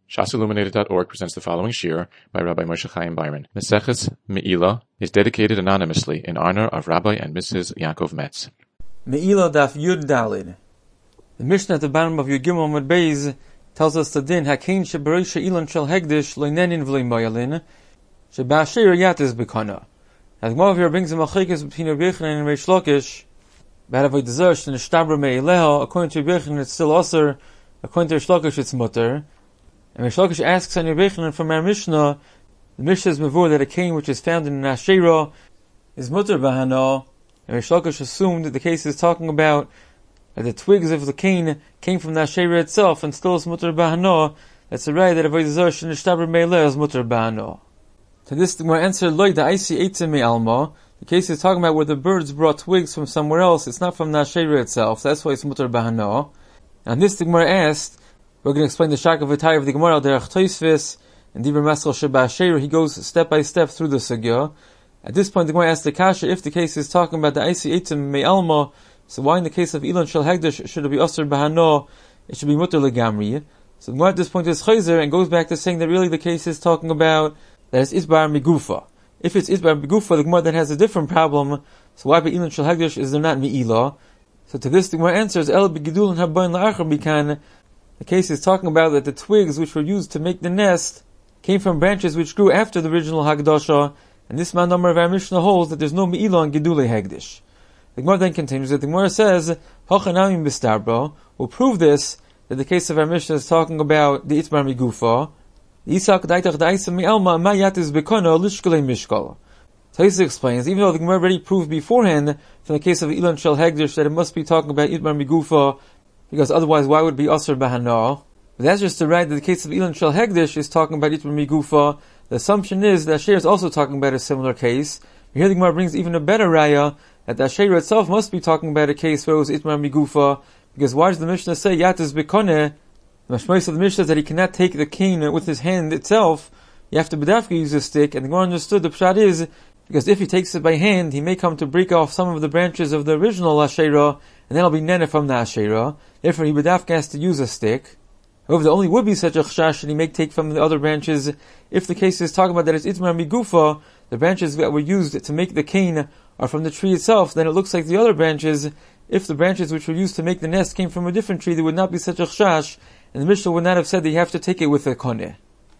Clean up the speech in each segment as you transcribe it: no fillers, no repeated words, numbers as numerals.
ShasIlluminated.org presents the following shir by Rabbi Moshe Chaim Byron. Maseches Me'ilah is dedicated anonymously in honor of Rabbi and Mrs. Yaakov Metz. Me'ilah Daf Yud Dalid. The Mishnah at the bottom of Yud Gimel Amud Beis tells us the din Hakein sheberei she'ilan shel hegdish loinenin v'lei moyalin sheba'asher yatis bekana. As Gemara here brings the machlekes between Rabbi Yochanan and Reish Lakish about avoid desert and ishtabra me'ileha. According to Rabbi Yochanan it's still aser. According to Reish Lakish it's mutter. And Reish Lakish asks on Rabbi Yochanan from our Mishnah, the Mishnah is mavur that a cane which is found in an Asherah is mutter bahana. And Reish Lakish assumed that the case is talking about that the twigs of the cane came from the Asherah itself and still is mutter bahana. That's a right that avoid desert and ishtabra me'ileha is mutter bahana. To this the Gemara answered, Loi da isi eitzim me'alma. The case is talking about where the birds brought twigs from somewhere else. It's not from the Asherah itself. So that's why it's mutter bahana. And this the Gemara asked, we're going to explain the Shaka V'Tayr of the Gemara al Derech Tosfos and Dibur Maskal Sheba Asherah. He goes step by step through the sugya. At this point, the Gemara asks the Kasha, if the case is talking about the Isi Eitzim Me'alma, so why in the case of Ilan Shel Hegdish should it be Asr Bahano? It should be Mutter Legamri. So the Gemara at this point is Chayzer and goes back to saying that really the case is talking about that it's Isbar Migufa. If it's Isbar Migufa, the Gemara then has a different problem. So why by Ilan Shel Hegdish is there not Me'ilah? So to this the Gemara answers, El Begidul and Habayin La'achar Bikan. The case is talking about that the twigs which were used to make the nest came from branches which grew after the original Hagdasha, and this man number of our Mishnah holds that there's no Me'ilah in Gedulei Hegdish. The Gemara then continues that the Gemara says, Hachanamim B'Starbra, will prove this, that the case of our Mishnah is talking about the Itmar Migufa. Yisak Daitach Da'isa Me'alma Mayatis Bekono Lishkalei Mishkal. Taisa explains, even though the Gemara already proved beforehand from the case of Ilan Shel Hegdish that it must be talking about Itmar Migufa, because otherwise why would it be Asr Bahana? But that's just to write that the case of Ilan Shel Hegdish is talking about Itmar Migufa. The assumption is that Asher is also talking about a similar case. Here the Gemara brings even a better raya, that the Asher itself must be talking about a case where it was Itmar Migufa, because why does the Mishnah say Yatis Bekoneh? The mashmais of the Mishnah is that he cannot take the cane with his hand itself. You have to bedafka use a stick, and the Gemara understood the pshat is, because if he takes it by hand, he may come to break off some of the branches of the original Asherah, and then it'll be nene from the Asherah. Therefore, he bedafka has to use a stick. However, there only would be such a chashash that he may take from the other branches if the case is talking about that it's Itmar Migufa, the branches that were used to make the cane are from the tree itself, then it looks like the other branches. If the branches which were used to make the nest came from a different tree, there would not be such a chashash, and the Mishnah would not have said that you have to take it with a koneh.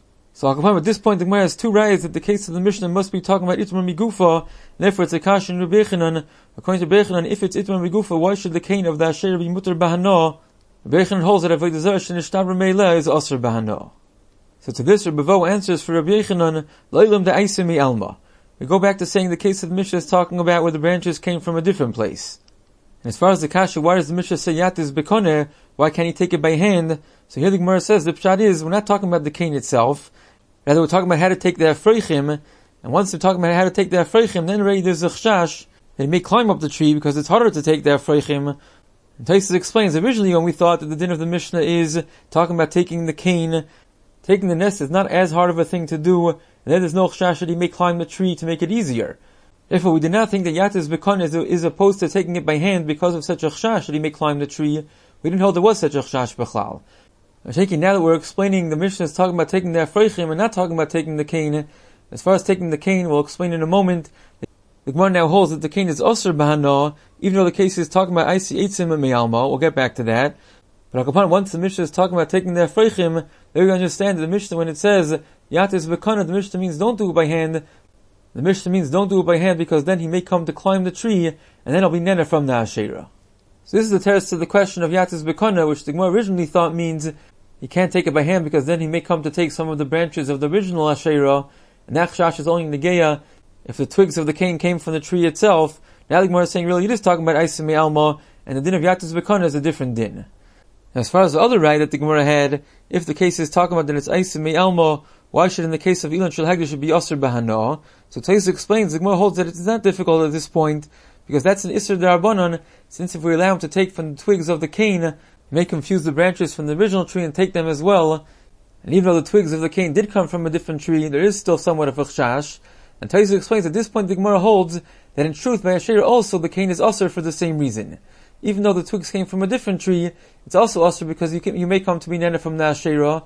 So at this point the Gemara has two rayas that the case of the Mishnah must be talking about Itmar Migufa, and therefore it's a kash in Rabbi Yochanan. According to Rabbi Yochanan, if it's Itmar Migufa, why should the cane of the Asher be mutter bahana? Rabbi Yochanan holds that avoid desert and ishtabra me'ileha is asr bahana. So to this Rabbi Vo answers for Rabbi Yochanan, Leilam da'isa mi'alma. We go back to saying the case of the Mishnah is talking about where the branches came from a different place. And as far as the kasha, why does the Mishnah say Yatis Bekoneh? Why can't he take it by hand? So here the Gemara says the pshat is, we're not talking about the cane itself. Rather, we're talking about how to take the Afreichim, and once we're talking about how to take the Afreichim, then already there's a chashash that he may climb up the tree because it's harder to take the Afreichim. And Taisus explains, originally when we thought that the din of the Mishnah is talking about taking the cane, taking the nest is not as hard of a thing to do, and then there's no chashash that he may climb the tree to make it easier. Therefore, we did not think that Yatis Bekon is opposed to taking it by hand because of such a chashash that he may climb the tree. We didn't hold there was such a chashash b'chlal. Now that we're explaining the Mishnah is talking about taking the Afreichim and not talking about taking the cane. As far as taking the cane, we'll explain in a moment. The Gemara now holds that the cane is Asr Bahana, even though the case is talking about Isi Eitzim and Me'alma. We'll get back to that. But once the Mishnah is talking about taking the Afreichim, then we understand that the Mishnah, when it says Yatis Bekana, the Mishnah means don't do it by hand. The Mishnah means don't do it by hand because then he may come to climb the tree, and then it'll be nene from the Asherah. So this is the teretz to the question of Yatis Bekana, which the Gemara originally thought means he can't take it by hand because then he may come to take some of the branches of the original Asherah, and that chashash is only in the Geya if the twigs of the cane came from the tree itself. Now the Gemara is saying really it is talking about Isi Me'alma, and the din of Yatis Bekana is a different din. As far as the other right that the Gemara had, if the case is talking about that it's Isi Me'alma, why should in the case of Ilan Shel Hegdish should be Asr Bahana? So Taisa explains, the Gemara holds that it's not difficult at this point, because that's an Isser D'Rabbanan, since if we allow him to take from the twigs of the cane, he may confuse the branches from the original tree and take them as well. And even though the twigs of the cane did come from a different tree, there is still somewhat of a chashash. And Taisa explains at this point the Gemara holds that in truth by Asher also the cane is Asr for the same reason. Even though the twigs came from a different tree, it's also Asr because you may come to be nene from the Asherah.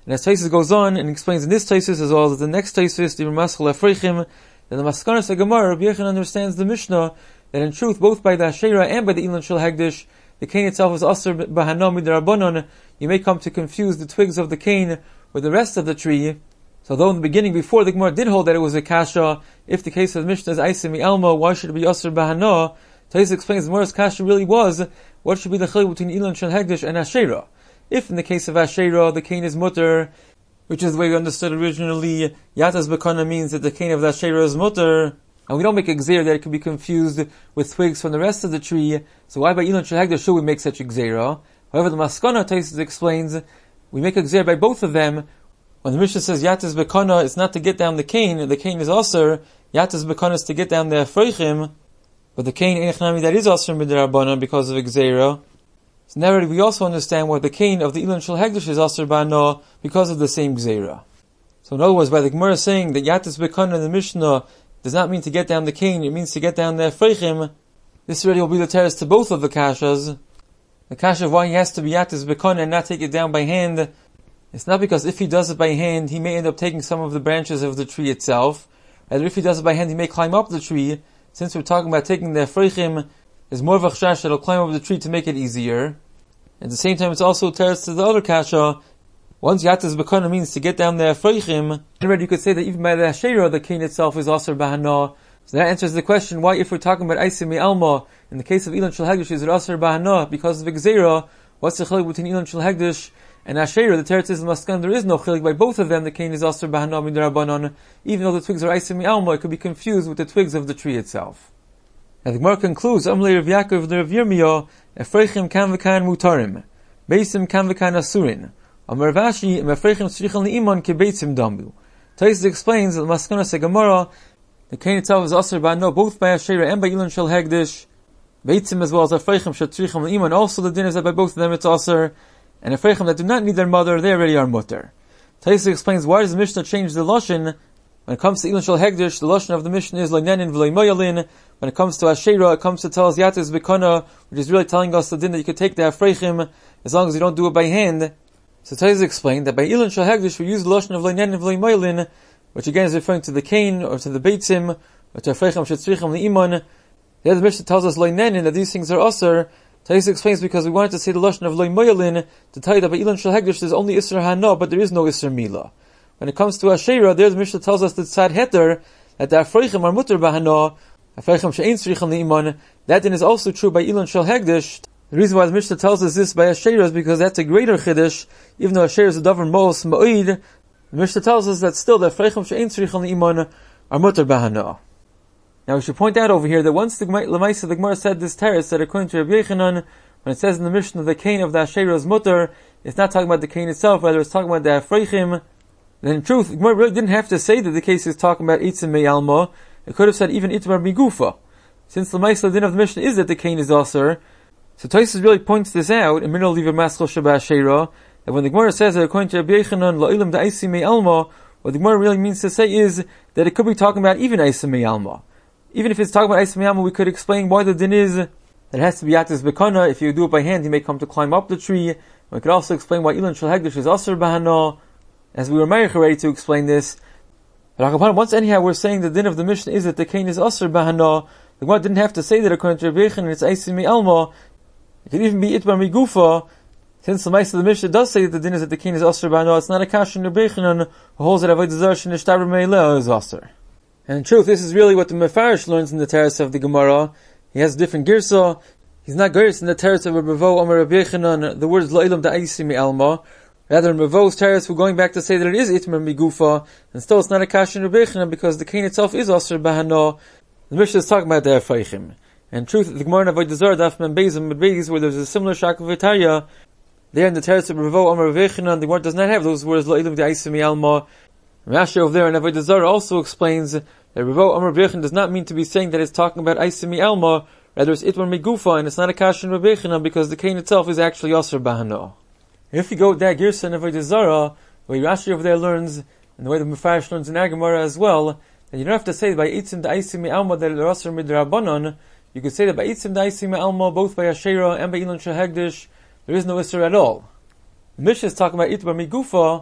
And as Taisus goes on and explains in this Taisus as well as the next Taisus, the Ramaschal Afreichim, that the Maskanas Gemara, Rabbi Yechon understands the Mishnah that in truth, both by the Asherah and by the Ilan Shel Hegdish, the cane itself is Asr Bahana Midrabanon. You may come to confuse the twigs of the cane with the rest of the tree. So though in the beginning, before the Gemara did hold that it was a kasha, if the case of the Mishnah is Aisimi Alma, why should it be Asr Bahana? Taisus explains the Gemara's kasha really was, what should be the chiluk between Ilan Shel Hegdish and Asherah? If in the case of Asherah, the cane is mutter, which is the way we understood originally, Yatas Bekana means that the cane of the Asherah is mutter, and we don't make a gzeira that it could be confused with twigs from the rest of the tree, so why by Ilan Shel Hegdish should we make such a gzeira? However, the Maskana Taisus explains, we make a gzeira by both of them. When the Mishnah says Yatas Bekana, it's not to get down the cane is Asr, Yatas Bekana is to get down the Afreichim, but the cane Eichnami that is Asr Midrabanan because of a gzeira. So now we also understand why the cane of the Ilan Shel Hegdish is Asr Ba'ana because of the same Gzeira. So in other words, by the Gemara saying that Yatas Bekana in the Mishnah does not mean to get down the cane, it means to get down the Efreichim, this already will be the teres to both of the Kashas. The Kasha of why he has to be Yatas Bekana and not take it down by hand, it's not because if he does it by hand, he may end up taking some of the branches of the tree itself. Rather, if he does it by hand, he may climb up the tree. Since we're talking about taking the Efreichim, there's more of a chashash that'll climb over the tree to make it easier. At the same time, it's also teres to the other kasha. Once Yatas Bekana means to get down the Efreichim, already you could say that even by the Asherah, the cane itself is Asr Bahana. So that answers the question, why if we're talking about Aisimi Alma, in the case of Ilan Shel Hegdish, is it Asr Bahana because of Gzeira? What's the chilik between Ilan Shel Hegdish and Asherah? The teretz is Maskan, there is no chilik. By both of them, the cane is Asr Bahana Midrabanan. Even though the twigs are Aisimi Alma, it could be confused with the twigs of the tree itself. And the Gemara concludes, Amle Rav Yaakov the Rav Yirmiyah, Efreichim kan v'kan mutarim, Beisim kan v'kan asurin, Amar Vashi, Efreichim tzrichel ni'iman ke Beisim dambu. Taisus explains that the Maskana Gemara, the cane itself is Asr Ba'ano, both by Asherah and by Ilan Shel Hegdish, Beisim as well as Efreichim shetzrichel ni'iman, also the din is that by both of them it's Asr, and Efreichim that do not need their mother, they already are mutter. Taisus explains, why does the Mishnah change the Lashon? When it comes to Ilan Shel Hegdish, the Lashon of the Mishnah is Leinanin v'lei moyalin. When it comes to Asherah, it comes to tell us Yatas Bekana, which is really telling us the din that you could take the Afreichim as long as you don't do it by hand. So Taisus explained that by Ilan Shel Hegdish we use the Lashon of Leinanin v'lei moyalin, which again is referring to the cane, or to the Beitzim, or to Afreichim shetzrichim li'iman. The other Mishnah tells us Leinanin, that these things are Asr. Taisus explains because we wanted to say the Lashon of Lei moyalin, to tell you that by Ilan Shel Hegdish there's only Isra Hana, but there is no Isra Mila. When it comes to Asherah, there the Mishnah tells us that Tzad Heter, that the Afreichim are mutter bahana, Afreichim she'ein tzrichim li'iman. That din is also true by Ilan Shel Hegdish. The reason why the Mishnah tells us this by Asherah is because that's a greater chiddush. Even though Asherah is a davar mos ma'id, the Mishnah tells us that still the Afreichim she'ein tzrichim li'iman are mutter bahana. Now we should point out over here that once the Lamaisa the Gemara said this teretz, that according to Rabbi Yechanan, when it says in the Mishnah the cane of the Asherah is mutter, it's not talking about the cane itself, rather it's talking about the Afreichim. Then in truth, the Gemara really didn't have to say that the case is talking about Eitzim Me'alma. It could have said even Itmar Migufa. Since the Maisla din of the Mishnah is that the cane is Asr, so Taisus really points this out in Minol Liva Maschal Sheba Asherah, that when the Gemara says that according to Rabbi Yechanan, La'ilam Da'Eisim Me'alma, what the Gemara really means to say is that it could be talking about even Eisim Me'alma. Even if it's talking about Eisim Me'alma, we could explain why the din is that it has to be Yatas Bekana. If you do it by hand, you may come to climb up the tree. We could also explain why Ilan Shel Hegdish is Asr Bahana, as we were married already to explain this. But once anyhow we're saying the din of the Mishnah is that the cane is Asr Bahana, the Gemara didn't have to say that according to Rabbi Yechanan it's Eisim Me'alma. It could even be Itmar Migufa. Since the Maisa of the Mishnah does say that the din is that the cane is Asr Bahana, it's not a kasha in Rabbi Yechanan who holds that Avodah Zarah Shenishtaber Me'ileh is Asr. And in truth, this is really what the Mefarish learns in the teretz of the Gemara. He has a different girsa. He's not girsa in the teretz of Rabbi Vo Amar Rabbi Yechanan, the word is La'ilam Da'Eisim Me'alma. Rather, in Ravo's teretz, we're going back to say that it is Itmar Migufa, and still it's not a kasha in Rabbi Yechanan because the cane itself is Asr Bahana. The Mishnah is talking about the Efreichim. And in truth, the Gemara in Avodah Zarah, Daf Mem Beis and Beis, where there's a similar Shakal V'Tarya, there in the teretz of Ravo Amar Rabbi Yechanan, the Gemara does not have those words La'ilam Da'Eisim Me'alma. Rashi over there in Avodah Zarah also explains that Ravo Amar Rabbi Yechanan does not mean to be saying that it's talking about Eisim Me'alma, rather it's Itmar Migufa, and it's not a kasha in Rabbi Yechanan because the cane itself is actually Asr Bahana. If you go with that Girsa in Avodah Zarah, the way Rashi over there learns, and the way the Mefarish learns in Agamara as well, that you don't have to say by Eitzim Da'Eisim Me'alma that they're Asr Midrabanan. You could say that by Eitzim Da'Eisim Me'alma, both by Asherah and by Ilan Shel Hegdish, there is no Isser at all. The Mishnah is talking about Itmar Migufa,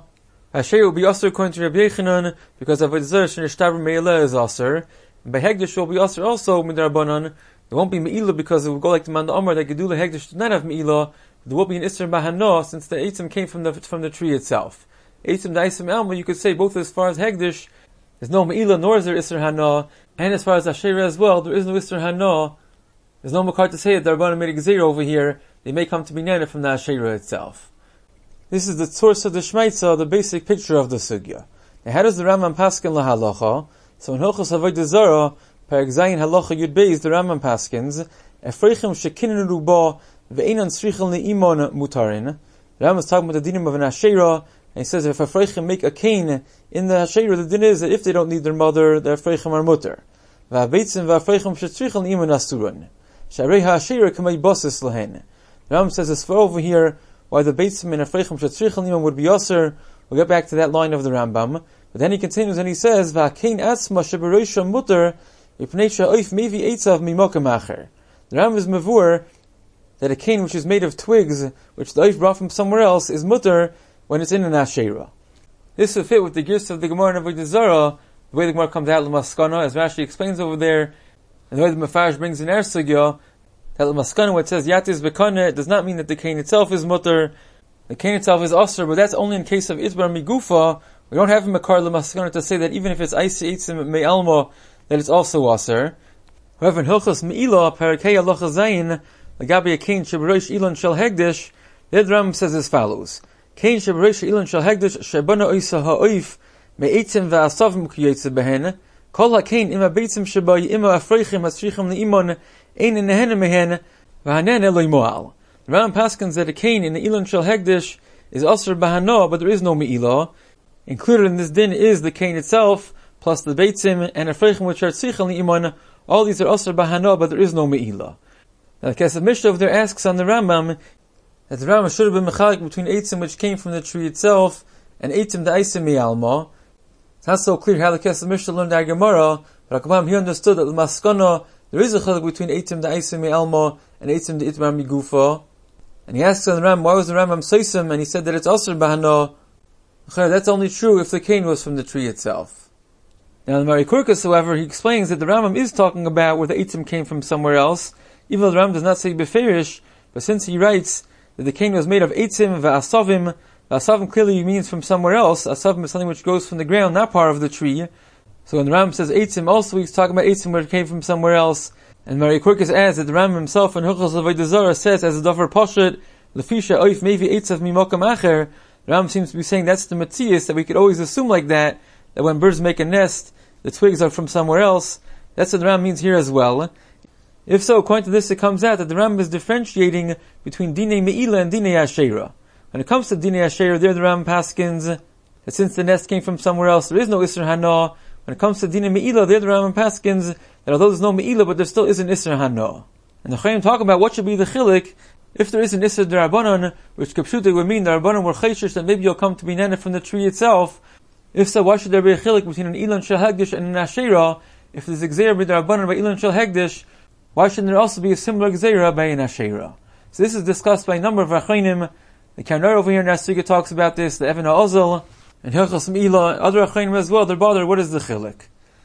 Asher will be Aser according to Rabbi Yechanan, because Avodah Zarah Shenishtaber Me'ileh is Aser. And by Hegdish will be Aser also Midrabanan. There won't be Me'ilah because it will go like the Manda Amar that Gedula Hegdish did not have Me'ilah. There will be an Isser Bahana since the Eitzim came from the tree itself. Eitzim Daisim Alma, you could say both as far as Hegdish, there's no Me'ilah nor is there Isser Hana, and as far as Asher as well, there is no Isser Hana. There's no Makar to say that the Rabbanan made a Gezerah over here. They may come to be Nana from the Asher itself. This is the source of the Shmaitza, the basic picture of the Sugya. Now how does the Rambam paskin lahalacha? So in Hilchos Avodah Zarah, Perek Zayin Halacha Yud Beis, the Rambam paskins, Efreichim shekinin ruba ve'enan tzrichel ne'imon mutarin. The Rambam is talking about the dinim of an Asherah, and he says if Efreichim make a cane in the Asherah, the din is that if they don't need their mother, the Efreichim are mutter. Va'abeitzim va'efreichim shetzrichel ne'imon asurun. Sharei ha'Asherah kamei basis lahen. The Rambam says it's for over here why the Beitzim and Efreichim shetzrichel ne'imon would be Yasser. We'll get back to that line of the Rambam. But then he continues and he says, Va'kein atzma shebereisha mutter ipnei she'oif mevi eitzav mimokem acher. The Rambam is mavur that a cane which is made of twigs, which the oif brought from somewhere else, is mutter when it's in an Asherah. This will fit with the gist of the Gemara in Avodah Zarah, the way the Gemara comes out l'maskana, as Rashi explains over there, and the way the Mefarsh brings in Sugya, that l'maskana, where it says Yatiz Bekana, it does not mean that the cane itself is mutter. The cane itself is Asr, but that's only in case of Itbar Migufa. We don't have a Makar l'maskana to say that even if it's Aisi Eitzim Me'alma, that it's also Asr. However, in Hilchos Me'ilah, Parakei Halacha Zayin, Lagabi a cane shebereish ilan shel hegdish, the Rambam says as follows: Cane shebereish ilan shel hegdish shebana oisa ha'oif me'etzim va'asavim kiyetze behen kol ha'kein ima beitzim sheba ima afreichim hasrichim le'imon ein nehen mehen v'hanen eloi mo'al. The Rambam paskins that a cane in the ilan shel hegdish is asr bahana, but there is no me'ilah. Included in this din is the cane itself plus the beitzim and afreichim which are tzrichim le'imon. All these are asr bahana, but there is no me'ilah. Now the Kesef Mishnah over there asks on the Rambam that the Rambam should have been mechalik between eitzim which came from the tree itself and eitzim da'aisim mi'alma. It's not so clear how the Kesef Mishnah learned our Gemara, but Hakabam he understood that the maskana there is a chalik between eitzim da'aisim mi'alma and eitzim da'itmar migufa. And he asks on the Rambam, why was the Rambam seisim? And he said that it's asr bahana. That's only true if the cane was from the tree itself. Now in Mari Kurkas, however, he explains that the Rambam is talking about where the eitzim came from somewhere else. Even though the Rambam does not say beferish, but since he writes that the cane was made of eitzim va'asavim, va'asavim clearly means from somewhere else. Asavim is something which grows from the ground, not part of the tree. So when the Rambam says eitzim, also he's talking about eitzim where it came from somewhere else. And Mari Kurkas adds that the Rambam himself in Hilchos Avodah Zarah says as a davar poshet, lefisha oif mevi eitzav mimokam acher. The Rambam seems to be saying that's the matzias, that we could always assume like that when birds make a nest, the twigs are from somewhere else. That's what the Rambam means here as well. If so, according to this, it comes out that the Rambam is differentiating between Dinei Me'ilah and Dinei Asherah. When it comes to Dinei Asherah, there the Rambam paskins that since the nest came from somewhere else, there is no Isser Hana. When it comes to Dinei Me'ilah, there the Rambam paskins that although there's no Me'ilah, but there still is an Isser Hana. And the Chayim talk about what should be the chilik if there is an Isser D'Rabbanan, which Kapshuta would mean the Rabbanan were chayshish that maybe you'll come to be nana from the tree itself. If so, why should there be a chilik between an Ilan Shel Hegdish and an Asherah? If there's a Gzeir B'Rabbanan by Ilan Shel Hegdish, why shouldn't there also be a similar Gzeira by an Asherah? So this is discussed by a number of Achronim. The Karnar over here in Nasuga talks about this, the Even HaOzel, and Hilchos Me'ilah, other Achronim as well, they're bothered, what is the chilik?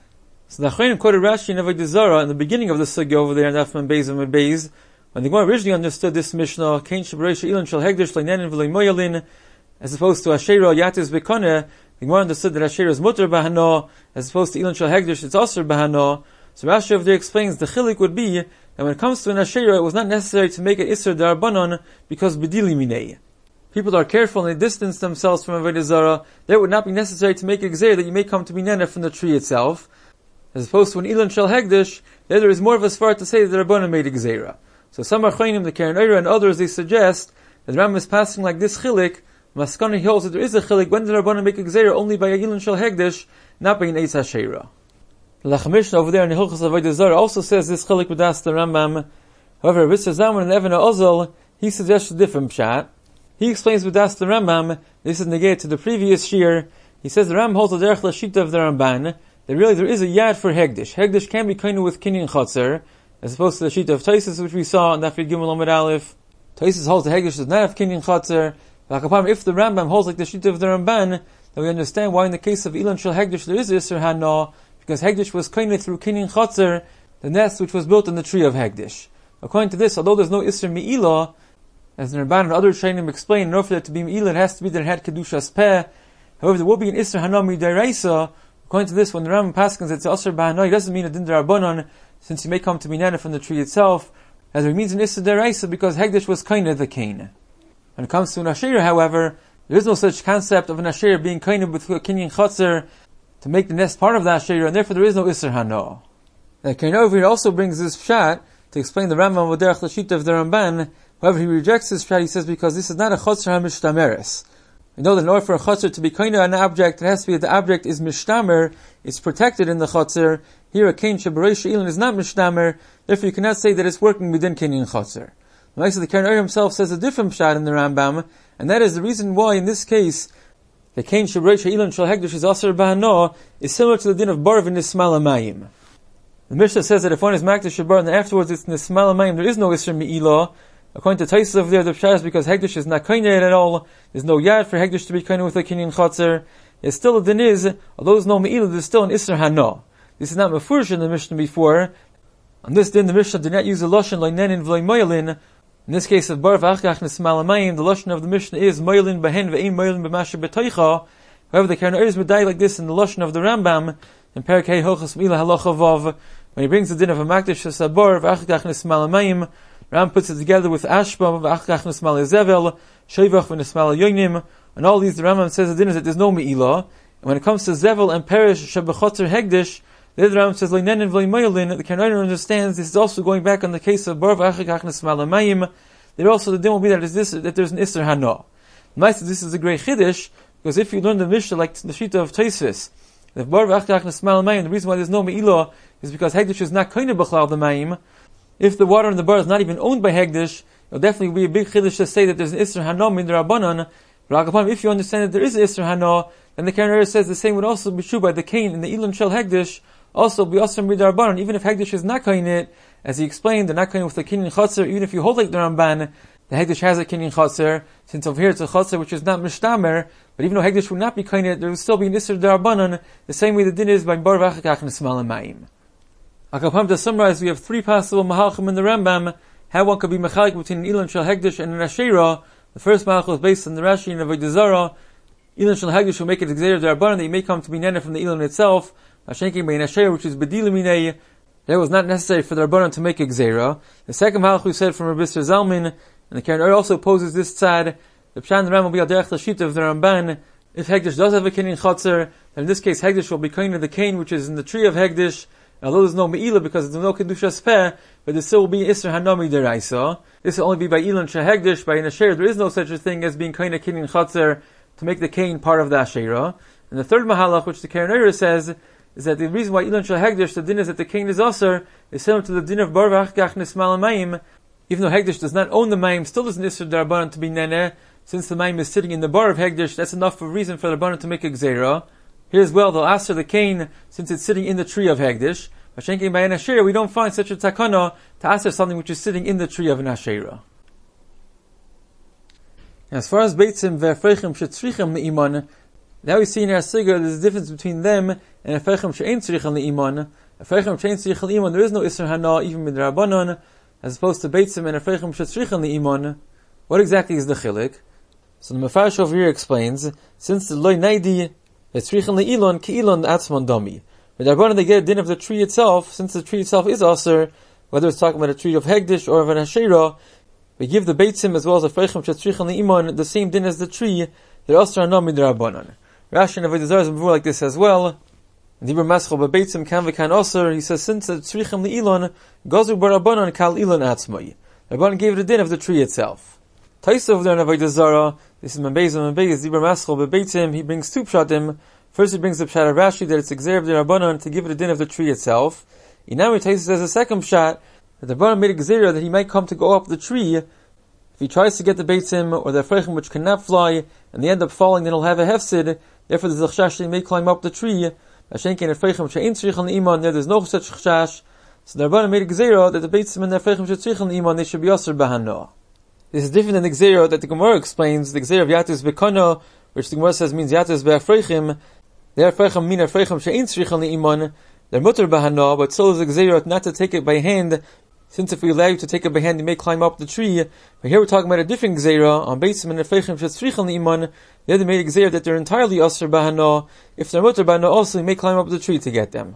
So the Achronim quoted Rashi in Avodah Zarah in the beginning of the Sugya over there in Afman Beis and Beis, when the Gemara originally understood this Mishnah, Kain Shabareisha Ilan Shel Hegdish Leinanin V'Lei Moyalin, as opposed to Asherah Yatiz Bekoneh, the Gemara understood that Asherah is Mutter Bahana, as opposed to Ilan Shel Hegdish, it's Asr Bahana. So Rashi over there explains the chilik would be that when it comes to an Asherah, it was not necessary to make an Isser D'Rabbanan because B'dili Minei. People are careful and they distance themselves from Avodah Zarah. There would not be necessary to make a Gzeir that you may come to be nana from the tree itself. As opposed to an Ilan Shel Hegdish, there is more of a svara to say that the Rabbanan made a Gzeira. So some Achronim, the Karen Eira and others, they suggest that the Rambam is passing like this chilik. Maskana holds that there is a chilik when the Rabbanan make a Gzeira only by a Ilan Shel Hegdish, not by an Eitz Asherah. The Lachmishna over there in the Hilchos Avodah Zarah also says this chilik with the Rambam. However, Rabbi Zaman and Even HaOzel, he suggests a different pshat. He explains with the Rambam, this is negate to the previous shir. He says the Rambam holds the derech l'shita of the Ramban, that really there is a yad for Hegdish. Hegdish can be kind with Kinyan Chotzer, as opposed to the shita of Taisus, which we saw in Dafir Gimel Amud Aleph. Taisus holds the Hegdish does not have Kinyan Chotzer. If the Rambam holds like the shita of the Ramban, that we understand why in the case of Ilan Shel Hegdish there is Isser Hana, because Hegdish was kind through Kinyan Chotzer, the nest which was built in the tree of Hegdish. According to this, although there's no Isser Me'ilah, as the Ramban and other Shainim explain, in order for there to be Me'ilah, it has to be that it had Kedushas Peh. However, there will be an Isser Hana Midaraisa. According to this, when the Rambam Paskins it's Asr B'Hana, he doesn't mean a Din D'Rabbanan, since he may come to be Nana from the tree itself, as it means an Isser Deraisa because Hegdish was kind of the Kain. When it comes to an Asher, however, there is no such concept of an Asher being kind of with Kinyan Chotzer to make the nest part of the Asher, and therefore there is no Isser Hana. The Kain over here also brings this pshat to explain the Rambam with Derech Lashita of the Ramban. However, he rejects this pshat. He says because this is not a Chotzer HaMishtameres. We know that in order for a Chotzer to be kind of an object, it has to be that the object is Mishtamer, it's protected in the Chotzer. Here a Kain Shebereish Ilan is not Mishtamer, therefore you cannot say that it's working within Kinyan Chotzer. The Karen Oyer himself says a different pshat in the Rambam, and that is the reason why in this case the Kain Shebereish Ilan Shel Hegdish is Asr B'Hana is similar to the din of Barv in Nismal Amayim. The Mishnah says that if one is Makdash Shabar and then afterwards it's Nismal Amayim, there is no Isser Me'ilah. According to Taisus over there, the pshat is because Hegdish is not kained at all. There's no yad for Hegdish to be kained with a Kinyan Chotzer. Yet still the din is, although there's no Me'ilah, there's still an Isser Hana. This is not Mefurish in the Mishnah before. On this din, the Mishnah did not use the Lashon Loinenin V'loi Moyelin. In this case of Bar V'achkach Nismal Amayim, the Lashon of the Mishnah is Moyelin Behen Ve'im Moyelin B'masher B'toicha. However, the Karen Oyer would die like this in the Lashon of the Rambam, in Perek Hei Hochas Me'ilah Halacha Vav, when he brings the din of a Makdash Sabar V'achkach Nismal Amayim. Ram puts it together with Ashba, V'achkach Nismal Yezevel, Shevach V'nismal Yoinim, and all these the Rambam says the din is that there's no Me'ilah. And when it comes to Zevel and Perish Shebechotzer Hegdish, the Rambam says Leinen V'loi Moyelin. The Karen understands this is also going back on the case of Bar V'achkach Nismal Amayim. There also the din will be that there's an Isser Hana. Nice, this is a great Chiddush, because if you learn the Mishnah like the Shita of Taisus, the Bar V'achkach Nismal Amayim, the reason why there's no Me'ilah is because Hegdish is not kind of B'chlal the Mayim. If the water in the bar is not even owned by Hegdish, it'll definitely be a big chiddush to say that there's an Isser Hana min D'Rabbanan. But if you understand that there is an Isser Hana, then the Karen Oyer says the same would also be true by the Kain in the Ilan Shel Hegdish, also be Asr min D'Rabbanan, even if Hegdish is not kain it, as he explained, they're not kain with the Kinyan Chotzer, even if you hold like the Ramban, the Hegdish has a Kinyan Chotzer, since over here it's a Chotzer which is not Mishtamer, but even though Hegdish would not be kain it, there would still be an Isser D'Rabbanan, the same way the din is by Bar V'achkach Nismal Amayim. To summarize, we have three possible mahalchim in the Rambam, how one could be mechalik between an Ilan Shel Hegdish and an Asherah. The first malach is based on the Rashi and Avodah Zarah. Ilan Shel Hegdish will make it Gzeira D'Rabbanan that he may come to be nana from the Ilan itself. Mashenkin by an Asherah, which is Bedila Minei, that was not necessary for the Rabbanan to make a Gzeira. The second malach we said from Rabbi Sir Zalman, and the Karen Oyer also poses this tzad. The Pshat in the Rambam will be al derech Lashita of the Ramban. If Hegdish does have a Kinyan Chotzer, then in this case Hegdish will be kind of the Kain which is in the tree of Hegdish. Although there's no Me'ilah because there's no Kedushas Peh, but there still will be Isser Hana Midaraisa. This will only be by Ilan Shel Hegdish, by an Asher. There is no such a thing as being kind of Kinyan Chotzer to make the Kain part of the Asherah. And the third Mahalach, which the Karen Oyer says, is that the reason why Ilan Shel Hegdish, the din is that the Kain is Asr, is similar to the din of Bar V'achkach Nismal Amayim. Even though Hegdish does not own the Mayim, still there's an Isser D'Rabbanan to be Nene. Since the Mayim is sitting in the bar of Hegdish, that's enough of a reason for the D'Rabbanan to make a Gzeira. Here as well, they'll Asr the Kain, since it's sitting in the tree of Hegdish. Mashenkin by an Asherah, we don't find such a takana to answer something which is sitting in the tree of an Asherah. As far as Beitzim ve'Efreichim she'tzrichim le'iman, now we see in our Sigur there's a difference between them and Efreichim she'ein tzrichim le'iman. Efreichim she'ein tzrichim le'iman, there is no Isser Hana even with Rabbanon, as opposed to Beitzim and Efreichim she'tzrichim le'iman. What exactly is the chilik? So the Mefarish over here explains, since the loy naidi ve'tzrichim le'ilon ki'ilon atzmon domi. With Rabbanan they get a din of the tree itself, since the tree itself is Asr, whether it's talking about a tree of Hegdish or of an Asherah, we give the Beitzim as well as the Freichim Shetzrichim Le'iman the same din as the tree, they're Asr Hana min Rabbanan. Rashi and Avodah Zarah is more like this as well. In Dibur Maschal Beitzim kan v'kan Asr, he says, since the Tzrichim Le'ilon, Gazu bar Rabbanan kal Ilon atzmai. Rabbanan gave it a din of the tree itself. Taisa over there in Avodah Zarah, this is Membez and Membez, Dibur Maschal Beitzim, he brings two pshatim. First he brings the pshat of Rashi that it's Gzeir D'Rabbanan to give it a din of the tree itself. Inami Taisus says a second pshat that the Rabbanan made a Gzeira that he might come to go up the tree. If he tries to get the Beitzim or the Efreichim which cannot fly and they end up falling, then he'll have a hefsid. Therefore there's a chashash that he may climb up the tree. Mashenkin Efreichim she'ein tzrichim le'iman, there's no such chashash. So the Rabbanan made a Gzeira that the Beitzim and the Efreichim she'tzrichim le'iman, they should be Asr B'Hana. This is different than the Gzeira that the Gemara explains, the Gzeira of Yatus B'Kana, which the Gemara says means Yates be'afreichim. The afreichim mean afreichim she'ein tzrichon li'iman. They're mutter b'hana, but so is the gzeirot not to take it by hand, since if we allow you to take it by hand, you may climb up the tree. But here we're talking about a different gzeira, on Beitzim and afreichim she'tzrichon li'iman. The other made a gzeira that they're entirely asr b'hana. If they're mutter b'hana also, you may climb up the tree to get them.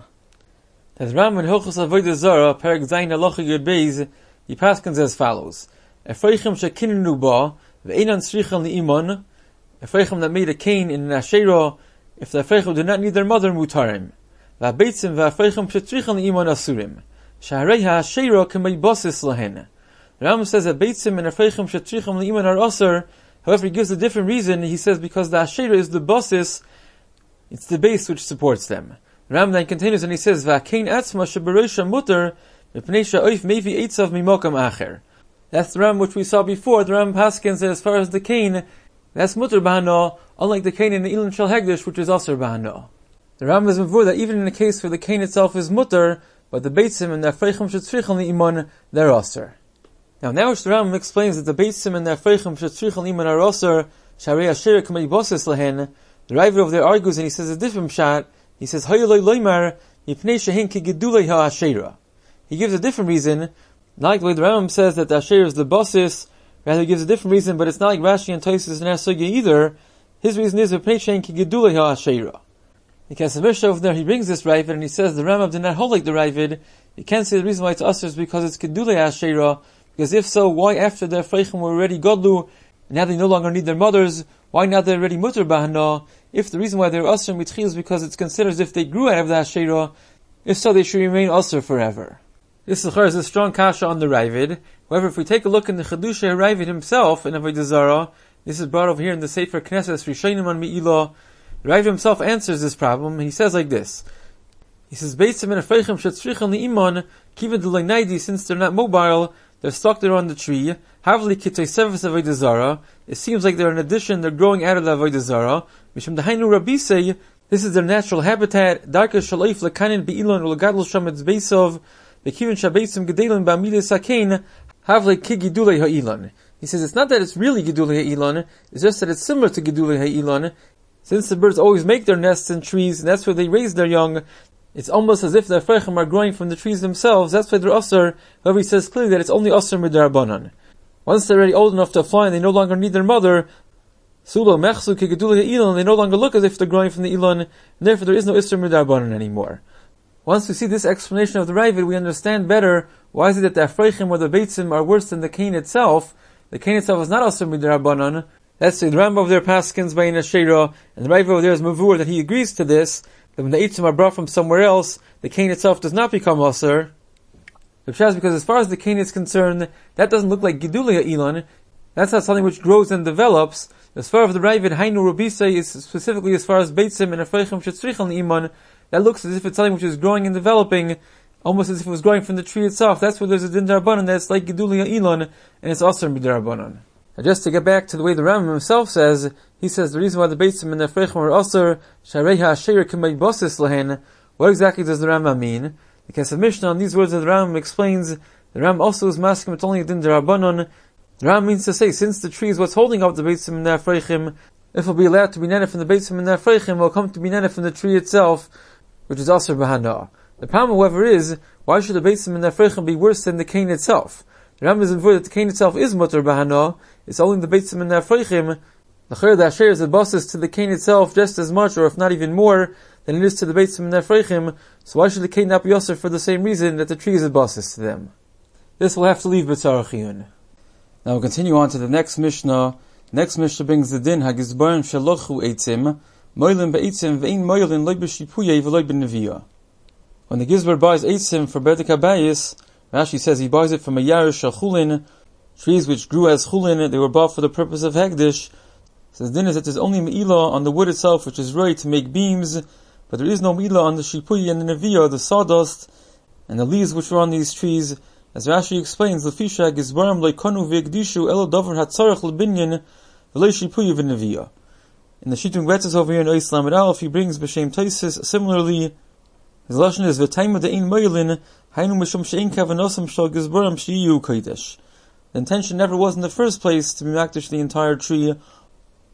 As Ram and Hilchos Avodah Zarah, Perek Zayin Halacha Yud Beis, he paskins as follows: Efreichim shekinenu ba, ve'enan tzrichon li'iman. Efreichim that made a cane in an asherah, if the Efreichim do not need their mother, mutarim. Va'beitzim va'efreichim shetzrichon li'iman asurim. Shaharei ha'asherah k'mei basis lahen. The Ram says that Beitzim and Efreichim shetzrichon li'iman are asur. However, he gives a different reason. He says because the asherah is the basis, it's the base which supports them. Ram then continues and he says, "Va'kein atzma shebereisha mutter, mipnei she'oif mevi eitzav mimokam acher." That's the Ram which we saw before. The Ram paskins that as far as the cane, that's mutter b'hana, unlike the cane in the Ilan Shel Hegdish, which is asur b'hana. The Ram is before that even in the case where the cane itself is mutter, but the beitzim and the afreichim shetzrichon li'iman, they're asur. Now which the Ram explains that the beitzim and the afreichim shetzrichon li'iman are asur, sharei asher k'mei basis lahen. The Ravid over there argues and he says a different shot. He says, Hayoloi loymar, yipnei shehin ki gedulei ha'asherah. He gives a different reason, not like the way the Rambam says that the asherah is the basis, rather he gives a different reason, but it's not like Rashi and Tosfos and Asugya either. His reason is, yipnei shehin ki gedulei ha'asherah. Because the Mishnah over there, he brings this Ravid, and he says the Rambam did not hold like the Ravid. You can't say the reason why it's asher is because it's gedulei ha'asherah, because if so, why after the Efreichim were already godlu, and now they no longer need their mothers, why now they're already mutter b'hana? If the reason why they're asr mitchil is because it's considered as if they grew out of the asherah, if so, they should remain asr forever. This is a strong kasha on the Ravid. However, if we take a look in the Chedusha Ravid himself in Avodah Zarah, this is brought over here in the Sefer Knesset Rishonim on Me'ilah. The Ravid himself answers this problem. He says like this. He says, Beitzim and Efreichim shetzrichon li'iman, kiven de lo'naidi, since they're not mobile, they're stuck there on the tree. Havli kitay sevis avodah zara. It seems like they're an addition. They're growing out of the avodah zara. Mishum dahainu rabbi say this is their natural habitat. Darka shaloif lekanin beilon ulegadol shametz beisov. Bekivin shabeitzim gedelin ba'amidas hakein. Havli kigidulei ha'ilon. He says it's not that it's really gidulei ha'ilon. It's just that it's similar to gidulei ha'ilon. Since the birds always make their nests in trees, and that's where they raise their young, it's almost as if the Efreichim are growing from the trees themselves. That's why they're asr. However, he says clearly that it's only asr mid'Rabbanan. Once they're already old enough to fly and they no longer need their mother, sulo mechsu kegedulei ha'ilon, they no longer look as if they're growing from the ilon, and therefore there is no isr mid'Rabbanan anymore. Once we see this explanation of the Ravid, we understand better why is it that the Efreichim or the Beitzim are worse than the cane itself. The cane itself is not asr mid'Rabbanan. That's the Rambam over there paskins by an asherah, and the Ravid over there is mavur that he agrees to this. That when the eitzim are brought from somewhere else, the cane itself does not become asr. Because as far as the cane is concerned, that doesn't look like gidulei ha'ilon. That's not something which grows and develops. As far as the Ravid Hainu Rabisei is specifically as far as Beitzim and Efreichim shetzrichon li'iman, that looks as if it's something which is growing and developing, almost as if it was growing from the tree itself. That's where there's a din d'Rabbanan that's like gidulei ha'ilon, and it's asr mid'Rabbanan. Now just to get back to the way the Rambam himself says, he says the reason why the Beitzim and the Efreichim are asr, sharei ha'asherah k'mei basis lahen. What exactly does the Rambam mean? Because the Mishnah on these words that the Rambam explains, the Rambam also is masking it's only a din d'Rabbanan. The Rambam means to say, since the tree is what's holding up the Beitzim and the Efreichim, if it'll be allowed to be nana from the Beitzim and the Efreichim, it will come to be nana from the tree itself, which is asr b'hana. The problem, however, is, why should the Beitzim and the Efreichim be worse than the cane itself? The Rambam is informed that the cane itself is mutter b'hana. It's only the Beitzim and the Efreichim. The asher is a basis to the cane itself just as much, or if not even more, than it is to the Beitzim and the Efreichim. So why should the cane not be asr for the same reason that the tree is a basis to them? This will have to leave B'tzarach Chiyun. Now we'll continue on to the next Mishnah. Next Mishnah brings the din hagizbarim shalochu eitzim moilin beeitzim ve'in moilin loy b'shipuye v'loy b'neviyah. When the Gizbar buys eitzim for Bedek HaBayis, Rashi says he buys it from a Yair Shel Chulin, trees which grew as Chulin, they were bought for the purpose of Hegdish. So the din is that there's only Me'ilah on the wood itself, which is right to make beams, but there is no Me'ilah on the Shipuyi and the Neviyah, the sawdust, and the leaves which were on these trees. As Rashi explains, Lefisha Gizbarim loikonu v'yekdishu elo davar hatzarech lebinyan v'lo Shipuyi v'Neviyah. In the Shittung Betzes over here in Ois Lamed Aleph, he brings B'Shem Taisis similarly. His lashon is v'taima de'in moilin hainu mishum she'in kavanosam shal Gizbarim she'iyu kodesh. The intention never was in the first place to be makdish the entire tree.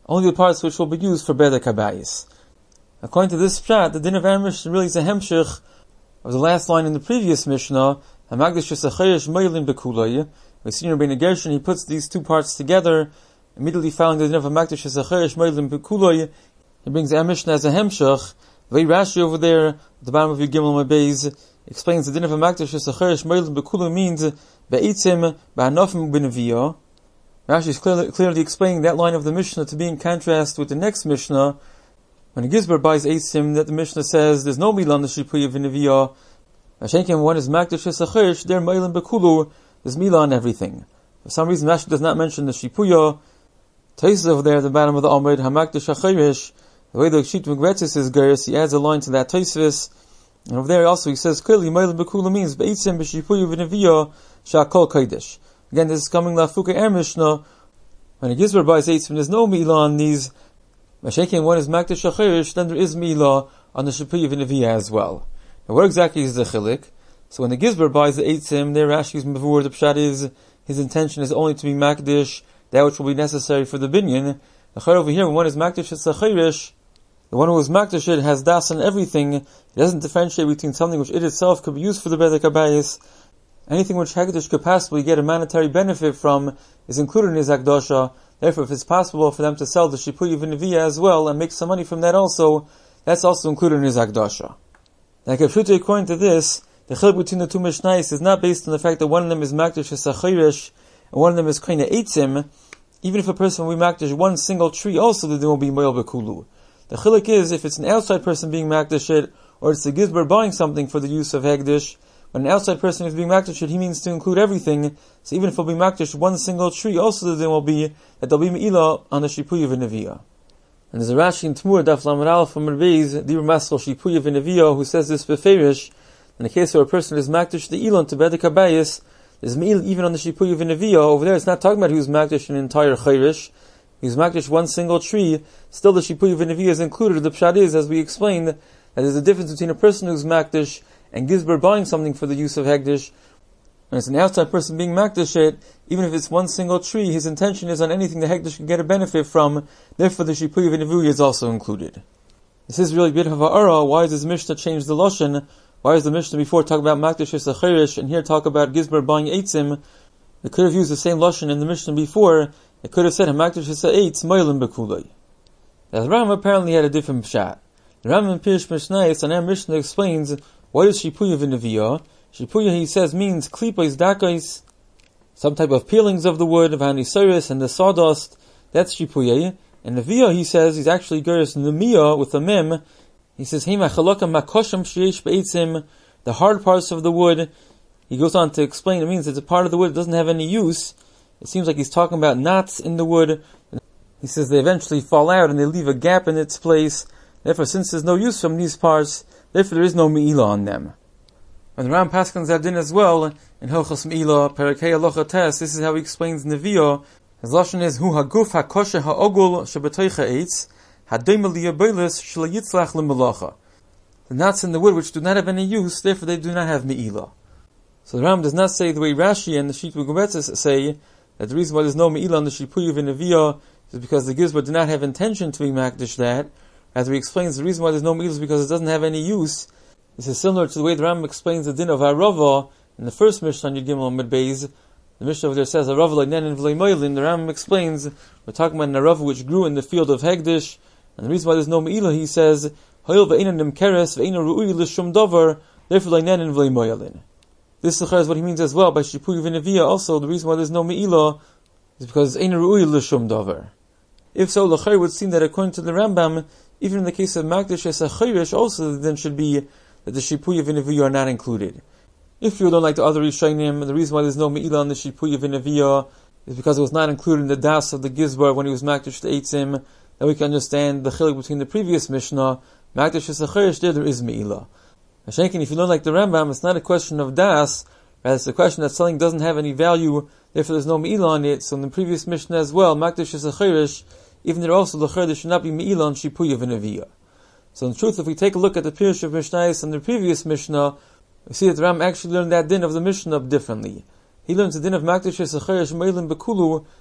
only the parts which will be used for Bedek HaBayis. According to this pshat, the din of Erev Mishnah really is a hemshich of the last line in the previous Mishnah, HaMakdash Yisachayrish Moilin Bekulay. We see in Rabbeinu Gershon, he puts these two parts together, immediately following the din of HaMakdash Yisachayrish Moilin Bekulay. He brings the Mishnah as a hemshich. Very Rashi over there, at the bottom of your Gimel Mabez, explains the din of HaMakdash Yisachayrish Moilin Bekulay means Be'itzim Ba'anofim B'Neviyo. Rashi is clearly explaining that line of the Mishnah to be in contrast with the next Mishnah, when a Gizber buys Eitzim, that the Mishnah says there's no Milah on the Shipuya V'Neviya. Hashenkim, one is Makdash Yisachayrish, they're Moilin Bekulu, there's Milah on everything. For some reason, Rashi does not mention the Shipuya. Taisus over there at the bottom of the Amud, HaMakdash Yisachayrish, the way the Kshit Mugvetzis is Geras, he adds a line to that Taisus. And over there also he says clearly, Moilin Bekulu means Be'itzim B'Shipuya V'Neviya Sha'kol Kodesh. Again, this is coming Lafuka Er Mishnah. When a Gizber buys Eitzim, there's no Milah on these. Mashakin, one is Makdash Yisachayrish, then there is Milah on the Shipuya V'Neviya as well. Now, where exactly is the chilik? So when the Gizber buys the Eitzim, there Rashi's Mavur, the Pshat is, his intention is only to be Makdash, that which will be necessary for the binyan. The over here, when one is Makdash Yisachayrish, the one who is Makdash it has das on everything, it doesn't differentiate between something which it itself could be used for the Bedek HaBayis. Anything which Hekdesh could possibly get a monetary benefit from is included in his Akdosha. Therefore, if it's possible for them to sell the Shipuya V'Neviya as well and make some money from that also, that's also included in his Akdosha. Now, according to this, the chiluk between the two Mishnayos is not based on the fact that one of them is Makdash Yisachayrish and one of them is Kaina Eitzim. Even if a person will be Makdash one single tree, also then will be Moil Bekulu. The chiluk is if it's an outside person being Makdash it, or it's the Gizber buying something for the use of Hegdish. When an outside person is being Makdash it, he means to include everything. So even if he'll be Makdash one single tree, also then will be that there'll be Me'ilah on the Shipuya V'Neviya. And there's a Rashi in Tmur, Daf Lamed Aleph from Rebbeis, Dibur Maskal Shipuya V'Neviya, who says this beferish. In the case where a person is Makdash the Elon to Bedek HaBayis, there's Me'ilah even on the Shipuya V'Neviya. Over there, it's not talking about who's Makdash an entire Chayrish. Who's Makdash one single tree. Still the Shipuya V'Neviya is included. The Pshat is, as we explained, that there's a difference between a person who's Makdash and Gizber buying something for the use of Hegdish. When it's an outside person being Makdash it, even if it's one single tree, his intention is on anything the Hegdish can get a benefit from, therefore the Shipuya V'Neviya is also included. This is really bit of a ara. Why does Mishnah change the Lashon? Why is the Mishnah before talk about Makdash Yisachayrish and here talk about Gizber buying Eitzim? It could have used the same Lashon in the Mishnah before. It could have said Makdash Yisachayrish Moilin Bekulay. The Ram apparently had a different pshat. The Ram in Pirish Mishnayos and our Mishnah explains what is Shipuya V'Neviya. Shipuya, he says, means klipos dakos, some type of peelings of the wood, of hanisaris and the sawdust. That's Shipuya. And Neviya, he says, he's actually geras Nemiya with a mem. He says, Hema chalaka makosham sheyesh be'etzim, the hard parts of the wood. He goes on to explain, it means it's a part of the wood that doesn't have any use. It seems like he's talking about knots in the wood. He says they eventually fall out and they leave a gap in its place. Therefore, since there's no use from these parts, therefore there is no Me'ilah on them. When the Ram Paskins Adin as well, in Hilchos Me'ilah, Perakei Alocha Tes, this is how he explains Neviya. His Lashon is, Hu haguf hakoshe ha'ogul shebetoicha eitz, hadoim liyabelis shelayitzlach lemelacha. The knots in the wood which do not have any use, therefore they do not have Me'ilah. So the Ram does not say the way Rashi and the Shit V'Gobetzes say, that the reason why there's no Me'ilah on the Shipuya V'Neviya is because the Gizber did not have intention to be Makdash that. As he explains, the reason why there's no Me'ilah is because it doesn't have any use. This is similar to the way the Ram explains the din of Arava in the first Mishnah on Yud Gimel Amud Beis. The Mishnah over there says Arava le'nenin v'lei moilin. The Ram explains we're talking about an Arava which grew in the field of Hegdish, and the reason why there's no Me'ilah, he says Hoil ve'eina nimkeres ve'eina ru'ui l'shum davar, therefore le'nenin v'lei moilin. This is what he means as well by Shipuya V'Neviya. Also, the reason why there's no Me'ilah is because eina ru'ui l'shum davar. If so, l'chayr would seem that according to the Rambam, even in the case of Makdash Yisachayrish, also then should be that the Shipuya V'Neviya are not included. If you don't like the other Rishonim, the reason why there's no Me'ilah on the Shipuya V'Neviya is because it was not included in the das of the Gizbar when he was Makdash the Eitzim. Then we can understand the chiluk between the previous Mishnah, Makdash Yisachayrish, there is Me'ilah. Hashenkin, if you don't like the Rambam, it's not a question of das, rather it's a question that something doesn't have any value, therefore there's no Me'ilah on it. So in the previous Mishnah as well, Makdash Yisachayrish, even there also there should not be Me'ilah on Shipuya V'Neviya. So in truth, if we take a look at the Pirush of Mishnayos and the previous Mishnah, we see that the Ram actually learned that din of the Mishnah differently. He learns the din of Makdash Yisachayrish Moilin Bekulu,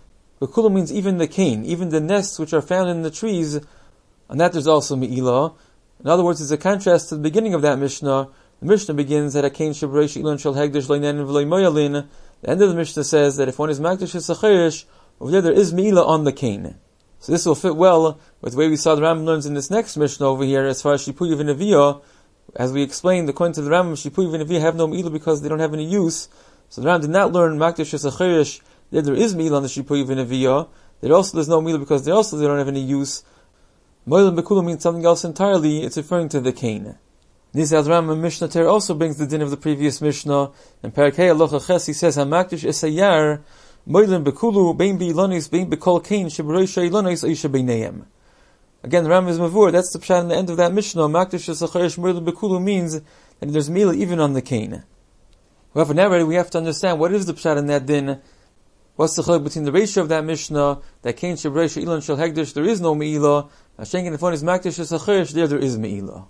Bekulu means even the cane, even the nests which are found in the trees, and that there's also Me'ilah. In other words, it's a contrast to the beginning of that Mishnah. The Mishnah begins that a cane shebereish ilon shel hegdish loinen v'loy moyalin. The end of the Mishnah says that if one is makdish esacherish, over there is Me'ilah on the cane. So this will fit well with the way we saw the Rambam learns in this next Mishnah over here as far as Shipuy v'Neviah. As we explained, according to the Rambam, Shipuy v'Neviah have no Me'ilah because they don't have any use. So the Rambam did not learn makdish esacherish. There is Me'ilah on the Shipuy v'Neviah. There's no Me'ilah because they don't have any use. Moilin Bekulu means something else entirely. It's referring to the cane. This Rambam Mishnah Ter also brings the din of the previous Mishnah. In Parakei Alocha Ches he says, Hamakdish esayar Moilin Bekulu bein bi'ilonis bein bekol cane shebereish ilonis oisha beineim. Again, the Rambam is mavur. That's the pshat in the end of that Mishnah. Makdish esacharish Moilin Bekulu means that there's meal even on the cane. However, now already we have to understand what is the pshat in that din. What's the chiluk between the ratio of that Mishnah, that Kain Shebreisha Ilon Shel Hegdish, there is no Me'ilah, Hashenkin if one is Makdish Esacherish, there is Me'ilah.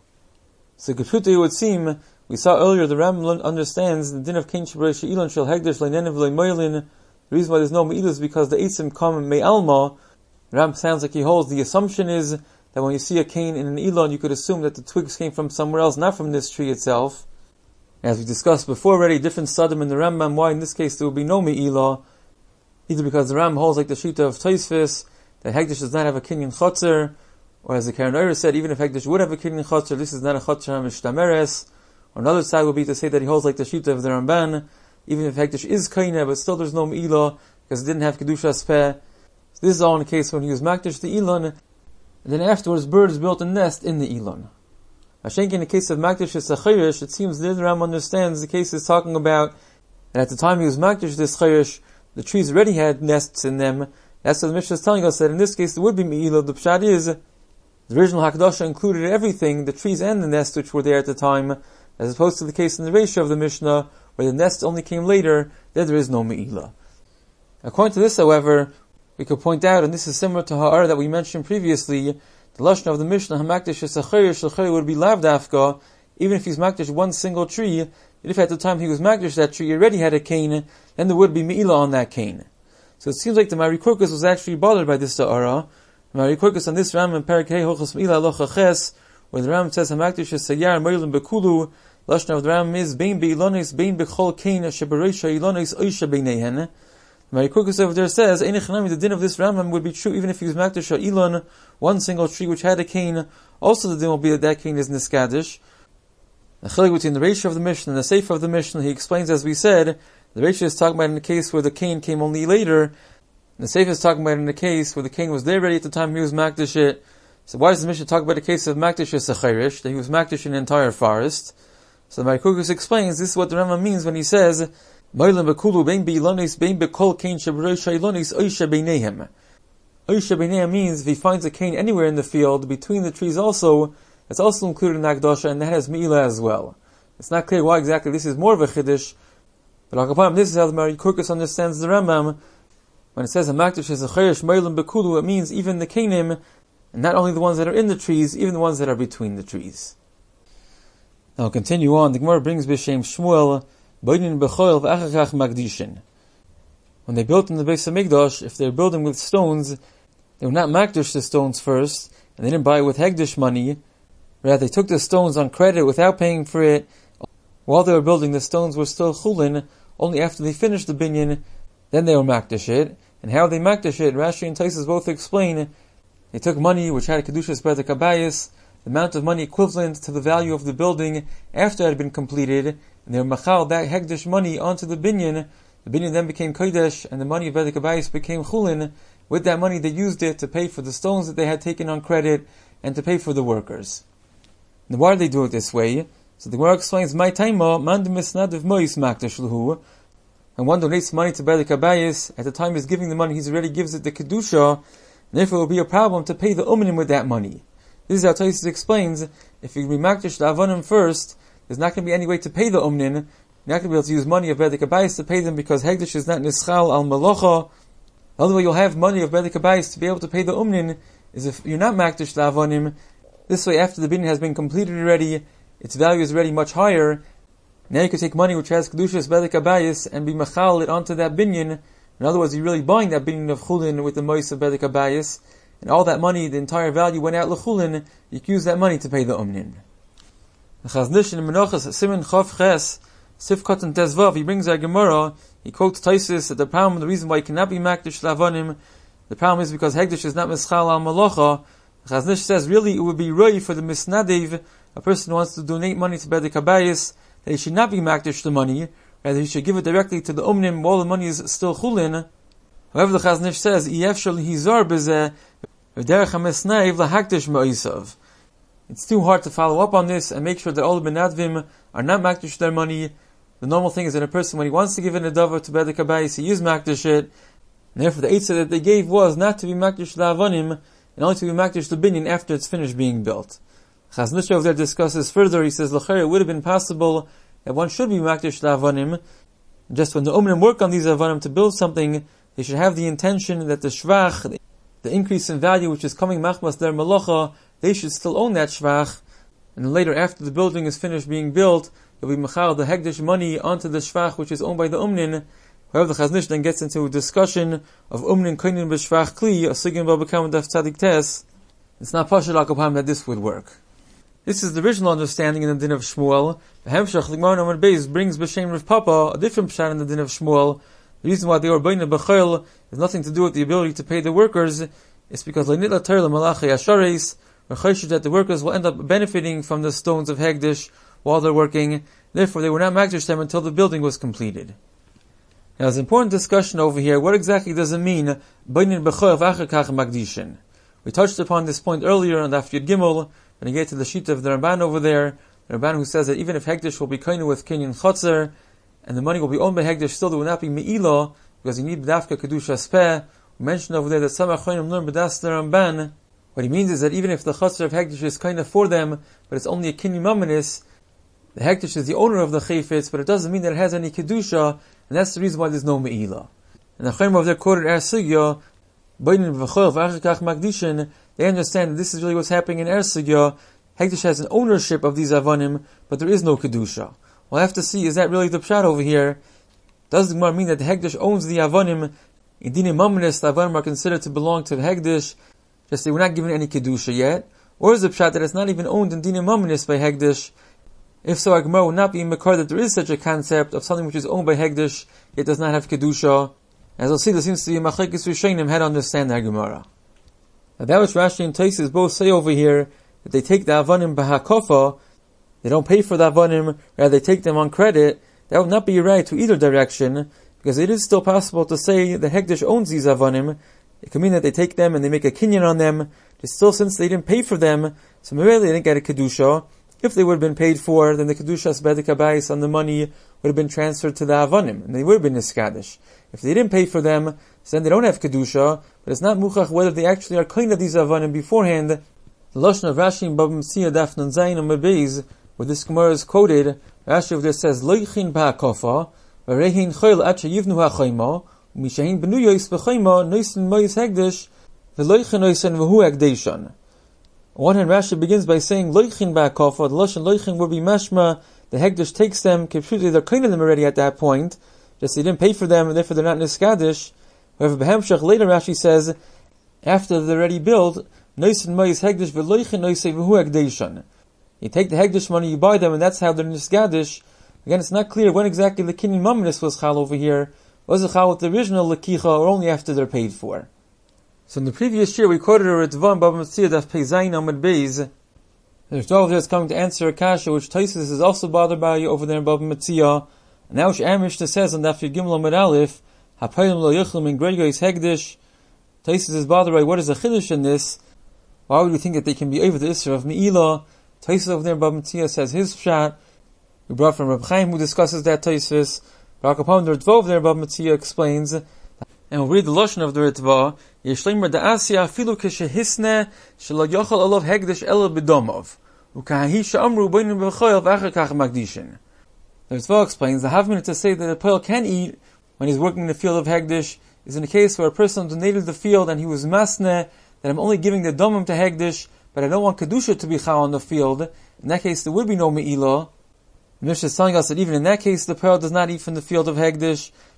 So Gephuta, it would seem, we saw earlier, the Rambam understands the din of Kain Shebreisha Ilon Shel Hegdish, Leinen V'Lei Moilin. The reason why there's no Me'ilah is because the Eitzim come Me'alma. The Rambam sounds like he holds, the assumption is that when you see a cane in an Ilon, you could assume that the twigs came from somewhere else, not from this tree itself. As we discussed before already, different Sadim in the Rambam, why in this case there will be no Me'ilah. Either because the Ram holds like the Shita of Tosfos, that Hegdish does not have a Kinyan Chotzer, or as the Karen Oyer said, even if Hegdish would have a Kinyan Chotzer, this is not a Chotzer HaMishtameres. Or another side would be to say that he holds like the Shita of the Ramban, even if Hegdish is Kaina, but still there's no Me'ilah, because it didn't have Kedushas Peh. So this is all in the case when he was Makdish the Elon, and then afterwards birds built a nest in the Elon. Hashenki in the case of Makdish Esachirish, it seems that the Ram understands the case is talking about that at the time he was Makdish this Chirish, the trees already had nests in them. That's what the Mishnah is telling us, that in this case there would be Me'ilah. The pshat is, the original Hakdasha included everything, the trees and the nests which were there at the time, as opposed to the case in the ratio of the Mishnah, where the nests only came later, there is no Me'ilah. According to this, however, we could point out, and this is similar to Ha'ara that we mentioned previously, the Lashon of the Mishnah, Hamakdish Esacherish, L'chayr would be Lavdafka, even if he's Makdish one single tree. If at the time he was Makdish that tree, he already had a cane, then there would be Me'ilah on that cane. So it seems like the Marikurkus was actually bothered by this Ta'ara. Marikurkus on this Ram in Parak Hey Hochos Me'ilah Alocha Ches, where the Ram says, Hamakdish Esayar Moilin Bekulu, Lashon of the Ram is, Bein Be'ilonis, Bein Bechol Kain, Shebereisha Ilonis, Oisha Beinehen. Marikurkus over there says, Einechanami, the din of this Rambam would be true even if he was Makdish Ilon, one single tree which had a cane. Also the din will be that that cane is Niskadish. The chilek between the ratio of the Mishnah and the Sefer of the Mishnah, he explains, as we said, the ratio is talking about in the case where the cane came only later, and the Sefer is talking about in the case where the cane was there ready at the time he was Makdish it. So why does the Mishnah talk about the case of Makdish Esacherish, that he was Makdish in an entire forest? So the Marikurkus explains, this is what the Rambam means when he says, Moilin Bekulu bein Be'ilonis bein Bekol Kain Shebereisha Ilonis Oisha Beinehem. Oisha Beinehem means if he finds a cane anywhere in the field, between the trees also, it's also included in Akdasha, and that has Me'ilah as well. It's not clear why exactly this is more of a Chiddush, but Al-Kapam, this is how the Marikurkus understands the Rambam. When it says Hamakdish Esacherish Moilin Bekulu, it means even the Kainim, and not only the ones that are in the trees, even the ones that are between the trees. Now continue on. The Gemara brings B'Shem Shmuel, Boinin B'Choil V'Achachach Magdishin. When they built in the Beis HaMikdash, if they're building with stones, they were not Makdish the stones first, and they didn't buy it with Hegdish money. Rather, they took the stones on credit without paying for it. While they were building, the stones were still chulin. Only after they finished the binyan, then they were Makdish it. And how they Makdish it, Rashi and Taisus both explain. They took money which had a Kedushas Bedek Abayis, the amount of money equivalent to the value of the building after it had been completed, and they were machal that Hegdish money onto the binyan. The binyan then became Kodesh, and the money of Bedek Abayis became chulin. With that money, they used it to pay for the stones that they had taken on credit, and to pay for the workers. Now, why do they do it this way? So the Gemara explains, "My taima man misnadav mois makdash luhu." And one donates money to Bedek Abayis. At the time he's giving the money, he already gives it the kedusha, and therefore it will be a problem to pay the umanim with that money. This is how Taisus explains: if you be makdash the avonim first, there's not going to be any way to pay the umnin. You're not going to be able to use money of Bedek Abayis to pay them because hegdish is not nischal al malacha. The only way you'll have money of Bedek Abayis to be able to pay the umnin is if you're not makdash the avonim. This way, after the binyan has been completed already, its value is already much higher. Now you can take money which has kedushas Bedek Abayis and be machal it onto that binyan. In other words, you're really buying that binyan of chulin with the mois of bedek abayis, and all that money, the entire value went out l'chulin, you can use that money to pay the umnin. The Chazon Ish in Menachos, Siman Chav Ches, Sifkat and Tezvav, he brings our Gemara, he quotes Taisus that the problem, the reason why he cannot be makdish lavanim, the problem is because Hegdish is not mischal al malacha. The Chazon Ish says, really, it would be roi for the misnadev, a person who wants to donate money to bedek abayis, that he should not be makdish the money, rather he should give it directly to the umnim while the money is still chulin. However, the Chazon Ish says, Yefshal hizar bezeh, v'derech ha-misnadev lahakdish ma'isav. It's too hard to follow up on this and make sure that all the benadvim are not makdish their money. The normal thing is that a person, when he wants to give an adava to bedek abayis, he is makdish it. And therefore, the eitzah that they gave was not to be makdish the avanim, and only to be makdish the binyan after it's finished being built. Chazon Ish over there discusses further. He says, l'cher, it would have been possible that one should be makdish the avanim. Just when the umnim work on these avanim to build something, they should have the intention that the shvach, the increase in value which is coming machmas their malacha, they should still own that shvach, and then later, after the building is finished being built, you'll be machal the hegdish money onto the shvach which is owned by the umnin. However, the Chazon Ish then gets into a discussion of umnin koinin b'shvach kli, a sigin b'abakam daf tzadik tes. It's not pashut al kapam that this would work. This is the original understanding in the din of Shmuel. The Hemshach L'Gemara Amud Beis brings b'shem Rav Papa a different pshat in the din of Shmuel. The reason why they were b'nei b'chayil has nothing to do with the ability to pay the workers. It's because l'nit l'tar l'malachei ashareis, that the workers will end up benefiting from the stones of Hegdish while they're working. Therefore, they were not makdish them until the building was completed. Now, there's an important discussion over here. What exactly does it mean? B'nei b'chayil v'achar kach magdishin. We touched upon this point earlier on Daf Yud Gimel, when you get to the sheet of the Ramban over there, the Ramban who says that even if Hegdish will be koine with kinyan chotzer, and the money will be owned by Hegdish, still there will not be me'ilah, because you need b'dafka kedusha speh. We mentioned over there that some achronim learn b'das the Ramban. What he means is that even if the chotzer of Hegdish is kind of for them, but it's only a kinyan mamanis, the Hegdish is the owner of the chayfetz, but it doesn't mean that it has any kedusha, and that's the reason why there's no me'ilah. And the achronim over there quoted Sugya, b'nei b'chayil v'achar kach magdishin. They understand that this is really what's happening in Sugya. Hegdish has an ownership of these avanim, but there is no kedusha. We'll have to see, is that really the pshat over here? Does the Gemara mean that the Hegdish owns the avanim? In Dinei Mamanis, the avanim are considered to belong to the Hegdish, just they were not given any kedusha yet? Or is the pshat that it's not even owned in Dinei Mamanis by Hegdish? If so, our Gemara will not be makar that there is such a concept of something which is owned by Hegdish, yet does not have kedusha. As we'll see, there seems to be a machlekes rishonim how to understand our Gemara. Now that which Rashi and Taisus both say over here, that they take the avanim b'hakofa, they don't pay for the avanim, rather they take them on credit, that would not be right to either direction, because it is still possible to say the Hegdish owns these avanim. It could mean that they take them and they make a kinyan on them, just still since they didn't pay for them, so maybe they didn't get a kedusha. If they would have been paid for, then the kedushas bedek abayis on the money would have been transferred to the avanim, and they would have been niskadish. If they didn't pay for them, so then they don't have kedusha, but it's not muchach whether they actually are kind of these avanim beforehand. The lashon of Rashi in Bava Metzia Daf Nun Zayin Amud Beis, where this Gemara is quoted, Rashi over there says, Loichin ba'akofa, v'rehin choyl at sheyivnu ha'chayma, u'mishahin benuyos v'chayma, noisin moyis hegdish, v'loichin noisin v'hu hegdeshan. On one hand, Rashi begins by saying, Loichin ba'akofa, the lashon loichin will be mashma, the hegdish takes them, completely they're kind of them already at that point, just they didn't pay for them, and therefore they're not niskadish. However, b'hemshach later Rashi says, after they're already built, noisin moyis hegdish v'loichin noisin v'hu hegdeshan. You take the Hegdish money, you buy them, and that's how they're niskadish. Again, it's not clear when exactly the kinyan mamanis was chal over here. Was it chal with the original lekicha, or only after they're paid for? So in the previous year, we quoted a Ritva in Bava Metzia Daf Pei Zayin Amud Beis. The Ritva is coming to answer a kasha, which Taisus is also bothered by over there in Bava Metzia. And now which Amishna says on Daf Yud Gimel Amud Aleph, Hapayim lo yichlim in Gregos Hegdish. Taisus is bothered by what is the chiddush in this? Why would we think that they can be over the Isra of Me'ilah? Taisus over there in Bava Metzia says his pshat. We brought from Reb Chaim who discusses that Taisus. Rakapam the Ritva over there in Bava Metzia explains, and we'll read the lashon of the Ritva. Yeshleimer da'asya afilu keshehisne shelo yochel olav hegdish ela b'domov ukahi she'amru b'inin b'choyel v'acher kach magdishin. The Ritva explains the havmin to say that a poel can eat when he's working in the field of hegdish is in a case where a person donated the field and he was masne that I'm only giving the domim to hegdish, but I don't want kedusha to be chal on the field. In that case, there would be no me'ilah. The Mishnah is telling us that even in that case, the pearl does not eat from the field of Hegdish,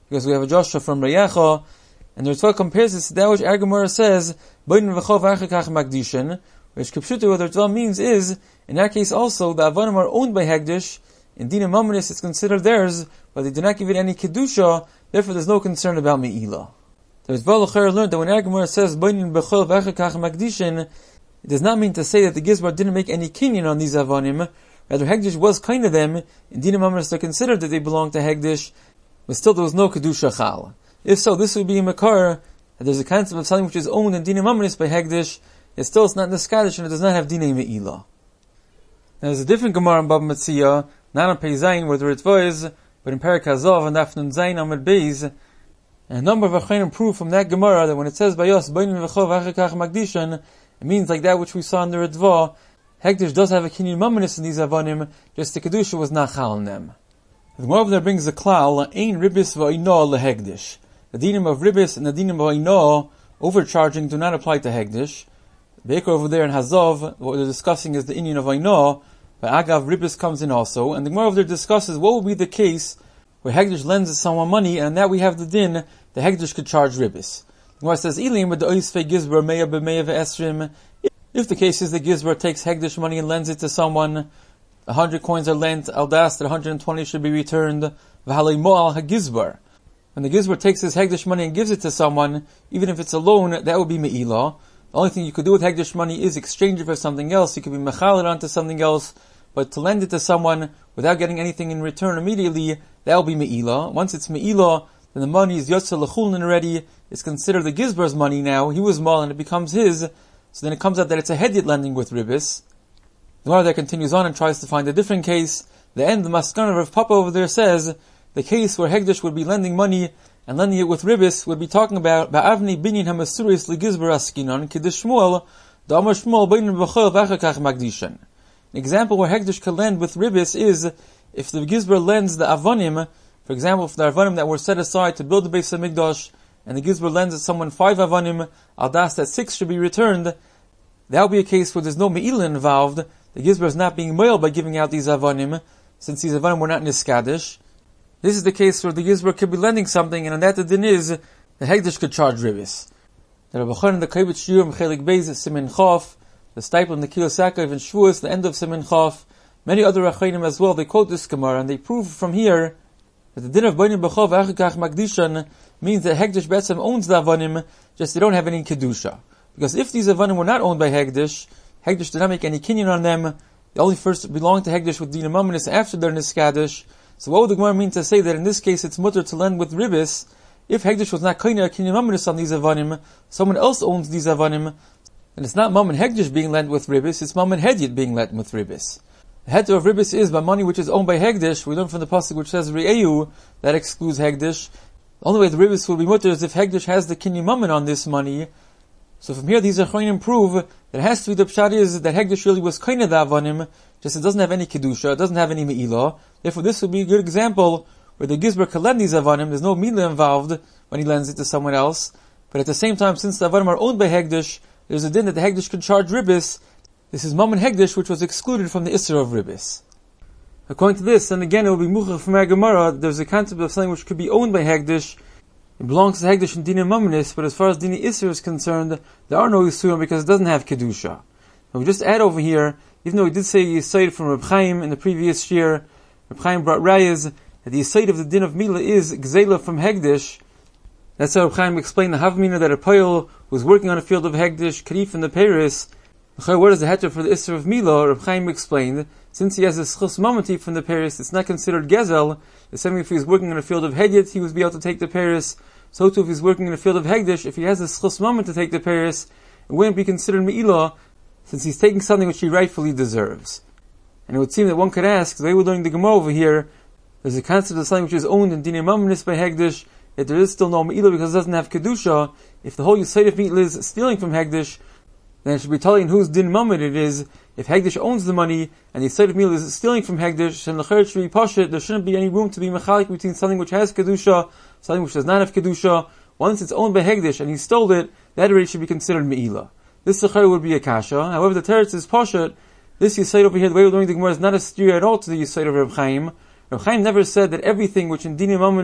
because we have a Joshua from Reyacha, and the Ritva compares this to that which our Gemara says, Boinin v'chov achakach magdishin, which Kipshuta, what the Ritva means is, in that case also, the Avanim are owned by Hegdish. In Dina Mamonis it's considered theirs, but they do not give it any Kedusha, therefore there's no concern about Me'ilah. The Ritva L'cher learned that when our Gemara says, Boinin v'chov achakach magdishin, it does not mean to say that the Gizbar didn't make any kinyan on these Avanim. Rather, Hegdish was kind of them. In Dina Mamonis they considered that they belonged to Hegdish, but still there was no Kedusha Chal. If so, this would be a Makar, that there's a concept of something which is owned in Dina Mamonis by Hegdish, yet still it's not Niskadish and it does not have Dina Me'ilah. Now there's a different Gemara in Baba Metzia, not on Pei Zayin where the Ritva is, but in Perek Hazov and Daf Nun Zayin Amud Beis, and a number of Achronim prove from that Gemara that when it says by Yos, Boinin v'chov achakach magdishan, it means like that which we saw in the Ritva, Hegdish does have a kinyan mamonis in these Avanim, just the Kedusha was not chal in them. The Gemara over there brings the klal, ein ribis v'oino lehegdish. The dinim of ribis and the dinim of oino, overcharging, do not apply to Hegdish. The Beker over there in Hazov, what they're discussing is the inyan of oino, but Agav ribis comes in also, and the Gemara over there discusses what would be the case where Hegdish lends someone money, and now we have the din, the Hegdish could charge ribis. The Gemara says, Ilim with the oisfe gizbar meya b'meya v'esrim. If the case is the Gizbar takes Hegdish money and lends it to someone, 100 coins are lent, al das that 120 should be returned, v'halei mo'al ha-Gizbar. When the Gizbar takes his Hegdish money and gives it to someone, even if it's a loan, that would be Me'ilah. The only thing you could do with Hegdish money is exchange it for something else. You could be mechaled onto something else, but to lend it to someone without getting anything in return immediately, that will be Me'ilah. Once it's Me'ilah, then the money is Yotze L'chulin already. It's considered the Gizbar's money now. He was mal and it becomes his. So then it comes out that it's a hedyot lending with ribis. The Gemara there continues on and tries to find a different case. The end, the Maskana of Papa over there says, the case where Hegdish would be lending money and lending it with ribis would be talking about Ba'avni binyan hamasuris legizbar askinon k'dish Shmuel da'amar Shmuel b'inin b'chol v'achakach magdishan. An example where Hegdish could lend with ribis is if the Gizbar lends the Avanim, for example, if the Avanim that were set aside to build the Beis HaMikdash, and the Gizbar lends someone 5 Avanim, al das that 6 should be returned, that would be a case where there's no Me'ilah involved. The Gizbar is not being moil by giving out these Avanim, since these Avanim were not Niskadish. This is the case where the Gizbar could be lending something, and on that the din is, the Hegdish could charge ribis. The Rebbe Chon in the Kaibet Shiur Mechelik Beis Simin Chof, the Stipel in the Kilo Sakov and Shavuos, the end of Simin Chof, many other Achronim as well, they quote this Gemara, and they prove from here that the din of Boinin b'chov achakach magdishan means that Hegdish Betzim owns the Avanim, just they don't have any Kedusha. Because if these Avanim were not owned by Hegdish, Hegdish did not make any kinyan on them, they only first belonged to Hegdish with Dina Mamonis after their Niskadish. So what would the Gemara mean to say that in this case it's mutter to lend with ribis? If Hegdish was not kinyan Mamonis on these Avanim, someone else owns these Avanim, and it's not Mam and Hegdish being lent with ribis, it's Mam and Hedyot being lent with ribis. The heter of ribis is by money which is owned by Hegdish. We learn from the pasuk which says Re'eu, that excludes Hegdish. The only way the ribis will be mutter is if Hegdish has the kinyan mammon on this money. So from here these Achronim prove that it has to be the pshat is that Hegdish really was kind of the Avanim, just it doesn't have any Kedusha, it doesn't have any Me'ilah. Therefore this would be a good example where the Gizbar can lend these Avanim, there's no Me'ilah involved when he lends it to someone else. But at the same time, since the Avanim are owned by Hegdish, there's a din that the Hegdish could charge ribis. This is Mammon Hegdish, which was excluded from the Isser of ribis. According to this, and again it will be Muchach from our Gemara, there's a concept of something which could be owned by Hegdish. It belongs to Hegdish and Dina Mammonis, but as far as Dina Isser is concerned, there are no Yisurim because it doesn't have Kedusha. And we just add over here, even though we did say Yisayid from Reb Chaim in the previous year, Reb Chaim brought Rayas, that the Yisayid of the Din of Mila is Gzela from Hegdish. That's how Reb Chaim explained the Havmina that a Poyel was working on a field of Hegdish, Karif in the Paris. What is the heter for the Isser of Mila? Reb Chaim explained, since he has a schus mamati from the Paris, it's not considered Gezel. The same if he's working in a field of Hedyot, he would be able to take the Paris. So too if he's working in a field of Hegdish, if he has a schus mamati to take the Paris, it wouldn't be considered Me'ilah, since he's taking something which he rightfully deserves. And it would seem that one could ask, the way we're learning the Gemara over here, there's a concept of something which is owned in Dinei Mammonis by Hegdish, yet there is still no Me'ilah because it doesn't have Kedusha. If the whole Yisayid of Me'ilah is stealing from Hegdish, then it should be telling whose din mammon it is. If Hegdish owns the money, and the Yisayid of Me'ilah is stealing from Hegdish, and the Chayr should be Pashit, there shouldn't be any room to be mechalik between something which has Kedusha, something which does not have Kedusha. Once it's owned by Hegdish, and he stole it, that already should be considered Me'ilah. This Chayr would be a Kasha. However, the Teretz is Pashit. This Yisayid over here, the way we're learning the Gemara, is not a steer at all to the Yisayid of Reb Chaim. Reb Chaim never said that everything which in Dinei Mammonis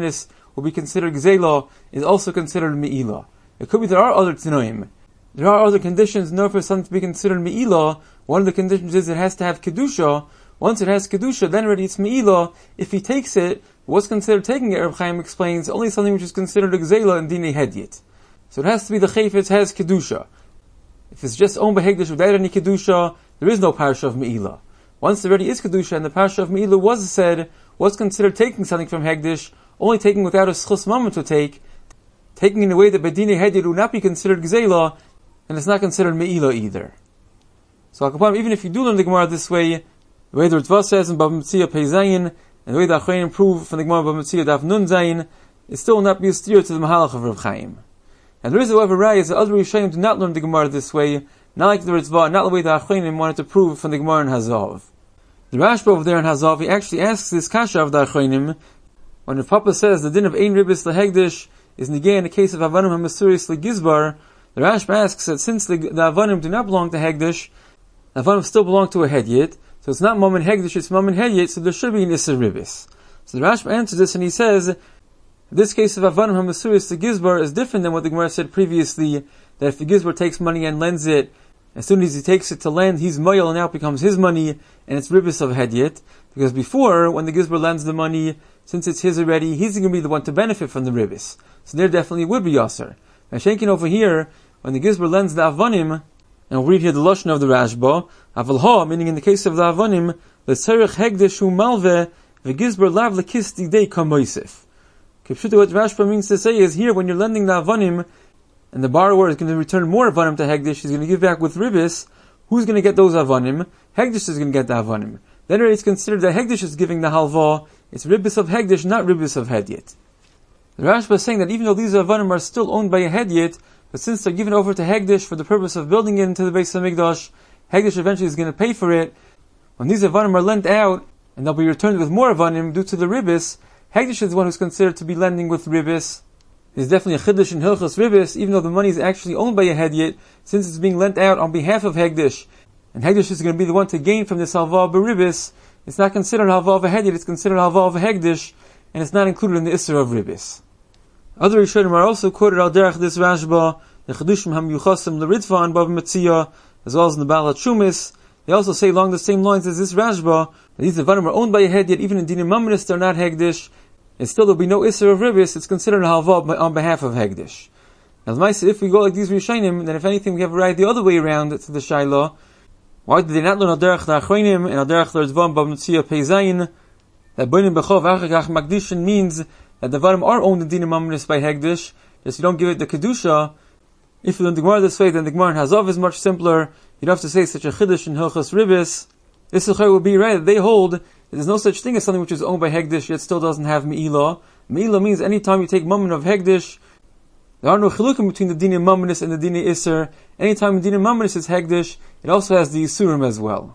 will be considered Gzela is also considered Me'ilah. It could be there are other Tanoim. There are other conditions in order for something to be considered Me'ilah. One of the conditions is it has to have Kedusha. Once it has Kedusha, then already it's Me'ilah. If he takes it, what's considered taking it, Reb Chaim explains, only something which is considered a Gzela in Dinei Hedyet. So it has to be the Chayfetz has Kedusha. If it's just owned by Hegdish without any Kedusha, there is no Parsha of Me'ilah. Once there already is Kedusha and the Parsha of Me'ilah was said, what's considered taking something from Hegdish, only taking without a Schus Mammon to take, taking in a way that by Dinei Hedyet would not be considered Gzela, and it's not considered Me'ilah either. So even if you do learn the Gemara this way, the way the Ritva says in Bava Metzia Pei Zayin, and the way the Achronim prove from the Gemara Bava Metzia Daf Nun Zayin, it still will not be a steer to the Mahalach of Reb Chaim. And there is, however, Raya that other Rishonim do not learn the Gemara this way, not like the Ritva, not the way the Achronim wanted to prove from the Gemara in Hazav. The Rashba over there in Hazav, he actually asks this kasha of the Achronim, when the Papa says the din of Ein Ribis Lehegdish is negay in the case of Avanim HaMasuris Legizbar, the Rashba asks that since the Avanim do not belong to Hegdish, the Avanim still belong to a Hedyet, so it's not Mammon Hegdish, it's Mammon Hedyet, so there should be an Isser Ribis. So the Rashba answers this and he says, this case of Avanim HaMasuris the Gizbar is different than what the Gemara said previously, that if the Gizbar takes money and lends it, as soon as he takes it to lend, he's Moyel and now it becomes his money, and it's Ribis of Hedyet. Because before, when the Gizbar lends the money, since it's his already, he's going to be the one to benefit from the Ribis. So there definitely would be Yasser. Now Shenkin over here, when the Gizbar lends the Avanim, and we'll read here the Lashon of the Rashba, Avalha, meaning in the case of the Avanim, the Tzerich Hegdish Hu Malveh, the Gizbar Lav Lekisti Dei Kamoisif. What Rashba means to say is here, when you're lending the Avanim, and the borrower is going to return more Avanim to Hegdish, he's going to give back with Ribis, who's going to get those Avanim? Hegdish is going to get the Avanim. Then it's considered that Hegdish is giving the Halva, it's Ribis of Hegdish, not Ribis of Hedyet. The Rashba is saying that even though these Avanim are still owned by a Hedyet, but since they're given over to Hegdish for the purpose of building it into the Beis HaMikdash, Hegdish eventually is going to pay for it. When these Avanim are lent out, and they'll be returned with more Avanim due to the Ribis, Hegdish is the one who's considered to be lending with Ribis. There's definitely a Chiddush in Hilchos Ribis, even though the money is actually owned by a Hedyet, since it's being lent out on behalf of Hegdish, and Hegdish is going to be the one to gain from this Halva of Ribis, it's not considered Halva of a Hedyet, it's considered Halva of a Hegdish, and it's not included in the Isser of Ribis. Other Rishonim are also quoted al derech this Rashba, the Chedushim HaMiyuchasim L'Ritva and Bava Metzia, as well as in the Baal HaTshumis. They also say along the same lines as this Rashba, that these Avanim are owned by a Hedyet, even in Dinei Mammonis they're not Hegdish, and still there'll be no Isser of Ribis, it's considered a Halva on behalf of Hegdish. Now, if we go like these Rishonim, then if anything we have a right the other way around to the Shaila. Why did they not learn al derech the Achronim and al derech the Ritva and Bava Metzia Pei Zayin, that Boinim Bechov Achakach Magdishin means that the Avanim are owned in Dinei Mammonis by Hegdish, just you don't give it the Kedusha. If you learn the Gemara this way, then the Gemara in Hazav is much simpler. You don't have to say such a Chiddush in Hilchos Ribis. This will be right that they hold that there's no such thing as something which is owned by Hegdish yet still doesn't have Me'ilah. Me'ilah means any time you take Mammon of Hegdish, there are no chilukim between the Dinei Mammonis and the Dinei Isser. Anytime the Dinei Mammonis is Hegdish, it also has the Yisurim as well.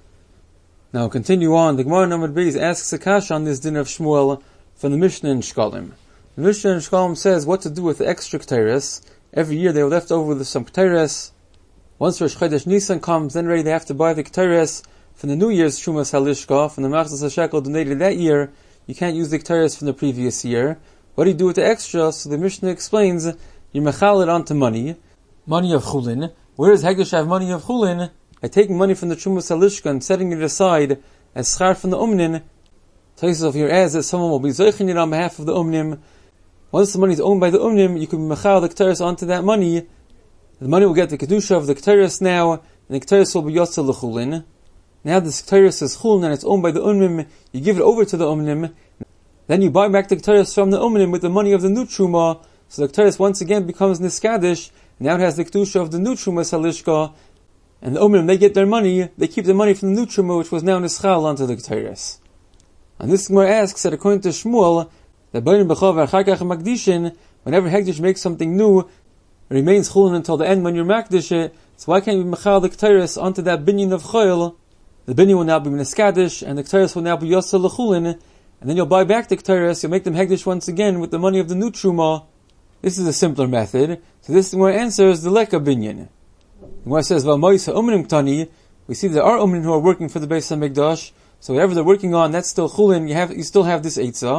Now continue on. The Gemara Namad Beis asks a kasha on this din of Shmuel from the Mishnah in Shkalim. The Mishnah in Shkalim says what to do with the extra Ketores. Every year they were left over with some Ketores. Once Rosh Chodesh Nisan comes, then ready they have to buy the Ketores from the New Year's Shumas Halishka, from the Machzas HaShekel donated that year. You can't use the Ketores from the previous year. What do you do with the extra? So the Mishnah explains, you mechal it onto money of Chulin. Where does Hegdish have money of Chulin? By taking money from the Shumas Halishka and setting it aside as schar from the Umnin. Taisus here adds that someone will be zeichin it on behalf of the Umnim. Once the money is owned by the Umnim, you can mechal the Ketores onto that money. The money will get the Kedusha of the Ketores now, and the Ketores will be Yotze L'Chulin. Now the Ketores is Chulin and it's owned by the Umnim, you give it over to the Umnim, then you buy back the Ketores from the Umnim with the money of the new Truma, so the Ketores once again becomes Niskadish, and now it has the Kedusha of the new Truma Salishka, and the Umnim, they get their money, they keep the money from the new Truma, which was now Nischal onto the Ketores. And this Gemara asks that according to Shmuel, that Boinim Bechov Achakach Magdishin, whenever Hegdish makes something new, it remains Chulin until the end when you're Makdish it, so why can't you mechal the Ketores onto that binyan of Choyl? The binyan will now be Niskadish, and the Ketores will now be Yotze L'Chulin, and then you'll buy back the Ketores, you'll make them Hegdish once again with the money of the new Truma. This is a simpler method. So this Gemara answers the Leka binyan. The Gemara says, V'amoisa Umnim Ktani, we see there are Umnim who are working for the Beis HaMikdash, so whatever they're working on, that's still Chulin, you still have this Eitzah.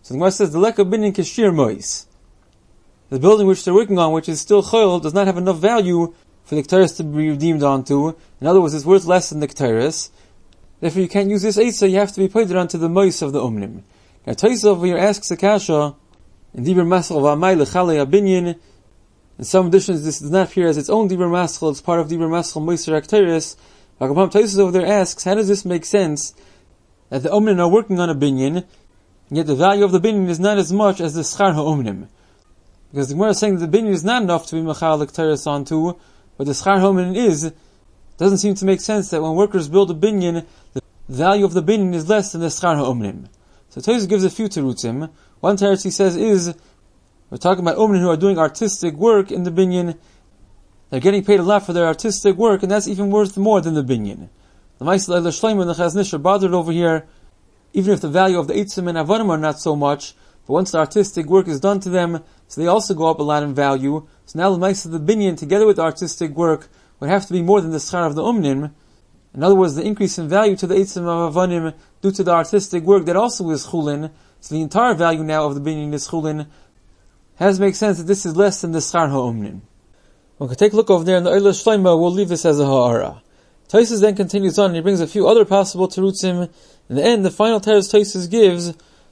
So the Gemara says, the leka binyan keshir mois. The building which they're working on, which is still choil, does not have enough value for the Ketores to be redeemed onto. In other words, it's worth less than the Ketores. Therefore, you can't use this Eitzah, you have to be pointed onto the mois of the Umnim. Now, Tosfos over here asks the Kasha, in Dibur Maschal V'amai Lechalei HaBinyan, in some editions this does not appear as its own Dibur Maschal, it's part of Dibur Maschal Moiser HaKetores. Tosfos over there asks, how does this make sense that the Umnim are working on a Binyan, and yet the value of the Binyan is not as much as the Schar HaUmnim? Because the Gemara is saying that the Binyan is not enough to be Machal L'Kteres onto, but the Schar HaUmnim is. Doesn't seem to make sense that when workers build a Binyan, the value of the Binyan is less than the Schar HaUmnim. So Tosfos gives a few terutzim. One teretz he says is, we're talking about Umnim who are doing artistic work in the Binyan. They're getting paid a lot for their artistic work, and that's even worth more than the Binyan. The Ma'aseh Leila Shleima and the Chazon Ish are bothered over here, even if the value of the Eitzim and Avodim are not so much, but once the artistic work is done to them, so they also go up a lot in value. So now the Ma'aseh of the Binyan, together with the artistic work, would have to be more than the Schar of the Umnim. In other words, the increase in value to the Eitzim of Avodim due to the artistic work that also is Chulin, so the entire value now of the Binyan is Chulin, has to make sense that this is less than the Schar HaUmnim. We can take a look over there in the Eila Shleima, we'll leave this as a Ha'ara. Tosfos then continues on and he brings a few other possible terutzim. In the end, the final teretz Tosfos gives,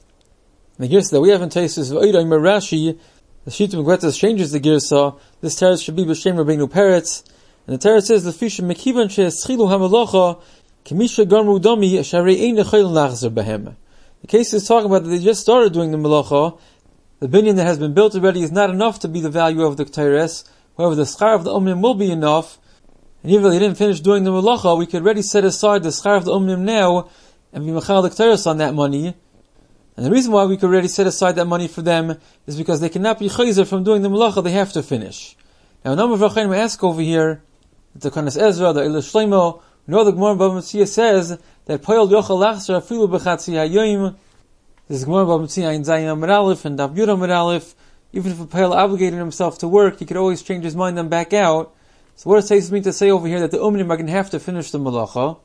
the girsa that we have in Tosfos, V'oidai Merashi, the Shita Megwetas changes the girsa, this teretz should be B'Shem Rabbeinu Peretz, and the teretz says, the Fisha Mekivan She'eschilu HaMelacha, Kemisha Garmu Dami, Sharei Ein Nechayl Nachzer Behem. The case is talking about that they just started doing the Melacha. The Binyan that has been built already is not enough to be the value of the Ketores. However, the Schar of the Umnim will be enough. And even though they didn't finish doing the Melacha, we could already set aside the Schar of the Umnim now and be Machal the Ketores on that money. And the reason why we could already set aside that money for them is because they cannot be Chayzer from doing the Melacha, they have to finish. Now, a number of Rachaim ask over here, the Kanas Ezra, the Eila Shleimo, we know the Gemara Bava Metzia says that Poyel Yochel Lachzer Afilu B'Chatzi HaYoyim. This is Gemara Bava Metzia in Zayin Amud Aleph and Daf Yud Amud Aleph. Even if a Poyel obligated himself to work, he could always change his mind and back out. So what does Tosfos mean to say over here that the Umnim are going to have to finish the Melacha?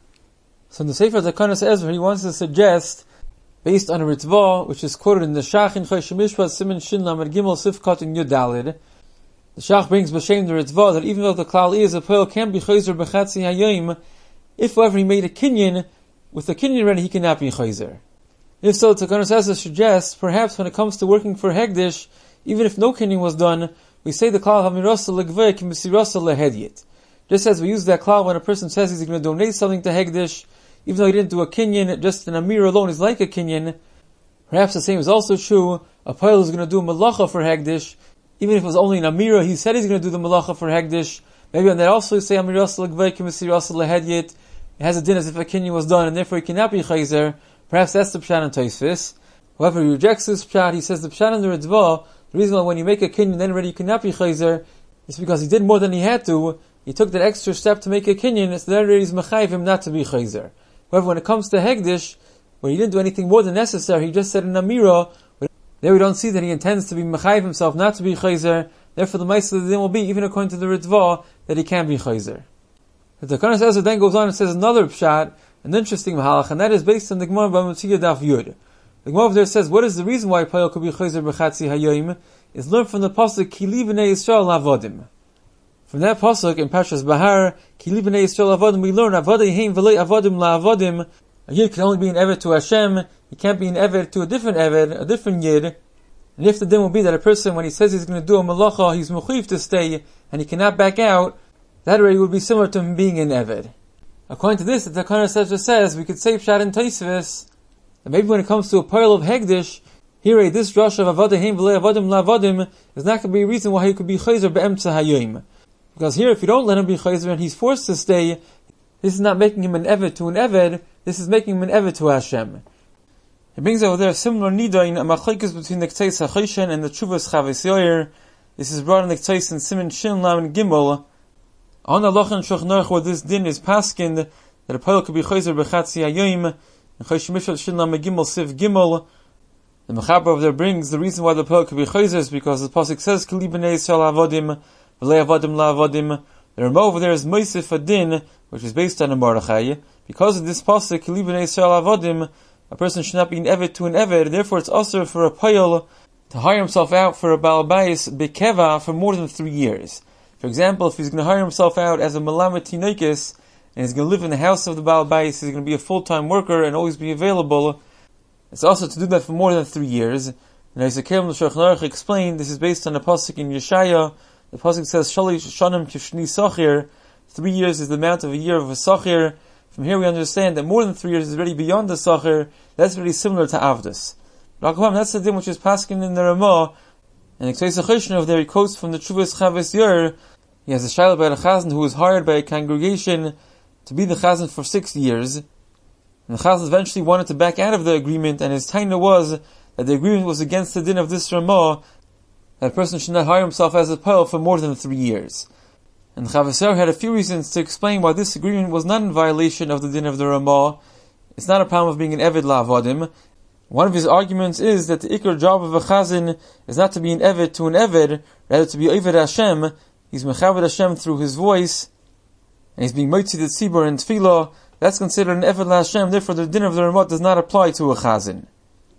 So in the Sefer the Kanas Ezra, he wants to suggest, based on a Ritva, which is quoted in the Shach in Chosh Mishpat Siman Shin Lamed Gimel Sifkat in Yud Daled. The Shach brings b'shem the Ritva that even though the klal is a Poyel can be Chayzer b'Chatzi HaYoyim, if however he made a kinyan, with the kinyan ready he cannot be Chayzer. If so, the Kanas Ezra suggests, perhaps when it comes to working for Hegdish, even if no kinyan was done, we say the klal hamirasa legvei can be sirasa lehedyet. Just as we use that klal when a person says he's going to donate something to Hegdish, even though he didn't do a kinyan, just an amir alone is like a kinyan. Perhaps the same is also true. A Poyel is going to do a malacha for Hegdish, even if it was only an amira, he said he's going to do the malacha for Hegdish. Maybe on that also you say amirasa legvei can be sirasa lehedyet. It has a din as if a kinyan was done, and therefore he cannot be chayzer. Perhaps that's the pshat in Tosfos. However, he rejects this pshat. He says the pshat in the Ritva, the reason why when you make a kinyan, then already you cannot be chayzer, is because he did more than he had to. He took that extra step to make a kinyan, so that already is mechayiv him not to be chayzer. However, when it comes to Hegdish, where he didn't do anything more than necessary, he just said an amira, there we don't see that he intends to be mechayiv himself not to be chayzer. Therefore, the ma'aseh of the din will be, even according to the Ritva, that he can be chayzer. The Kanas Ezra then goes on and says another pshat, an interesting mahalach, and that is based on the Gemara Bava Metzia Daf Yud. The Gemara over there says, what is the reason why Poyel could be chayzer b'Chatzi HaYoyim? Is learned from the pasuk Ki li b'nei Yisrael la'avodim. From that pasuk in Parshas Bahar, Ki li b'nei Yisrael la'avodim, we learn Avodei heim v'lei avodim la'avodim. A yid can only be an eved to Hashem. He can't be an eved to a different eved, a different yid. And if the din will be that a person, when he says he's going to do a malacha, he's mechuyev to stay, and he cannot back out, that already would be similar to him being an eved. According to this, the Kanas Ezra says, we could say pshat in Tosfos, that maybe when it comes to a Poyel of Hegdish, here this drush of Avodei heim v'lei avodim la'avodim is not going to be a reason why he could be chayzer be'emtza hayoyim. Because here, if you don't let him be chayzer and he's forced to stay, this is not making him an eved to an eved, this is making him an eved to Hashem. It brings over there a similar nidain, a machlekes between the K'tzeis HaChoshen and the Tshuvas Chavis Yoyer. This is brought in the K'tzeis in Siman Shin Lamed Gimel. On the Loch and Shulchan Aruch, where this din is paskind, that a Poyel could be chayzer b'Chatzi HaYoyim, and Chosh Mishpat Shin Lamed Gimel Siv Gimel. The Mechaber over there brings the reason why the Poyel could be chayzer is because the pasuk says Ki li b'nei Yisrael avodim v'lei avodim la'avodim. The Rama over there is Moisef Adin, which is based on a Mordechai. Because of this pasuk Ki li b'nei Yisrael avodim, a person should not be an eved to an eved. Therefore, it's also for a payal to hire himself out for a Baal Bayis bekeva for more than 3 years. For example, if he's going to hire himself out as a melamed tinoikis, and he's going to live in the house of the Baal Bayis, he's going to be a full-time worker and always be available. It's also to do that for more than 3 years. And as the Kerem Shulchan Aruch explained, this is based on a pasuk in Yeshaya. The pasuk says, Shalish shanim kishni sachir. 3 years is the amount of a year of a sachir. From here we understand that more than 3 years is already beyond the sachir. That's very similar to avdus. That's the din which is paskin in the Ramah. And of there he quotes from the Chuvas Chavis Yer. He has a shayla about a chazan who was hired by a congregation to be the chazan for 6 years. And the chazan eventually wanted to back out of the agreement, and his taina was that the agreement was against the din of this Ramah, that a person should not hire himself as a payal for more than 3 years. And Chavis Yer had a few reasons to explain why this agreement was not in violation of the din of the Ramah. It's not a problem of being an eved la'avadim. One of his arguments is that the ikar job of a chazan is not to be an eved to an eved, rather to be oved Hashem. He's mechaved Hashem through his voice, and he's being moitzi the tzibur and tefillah. That's considered an eved Hashem. Therefore, the din of the Ramah does not apply to a chazan.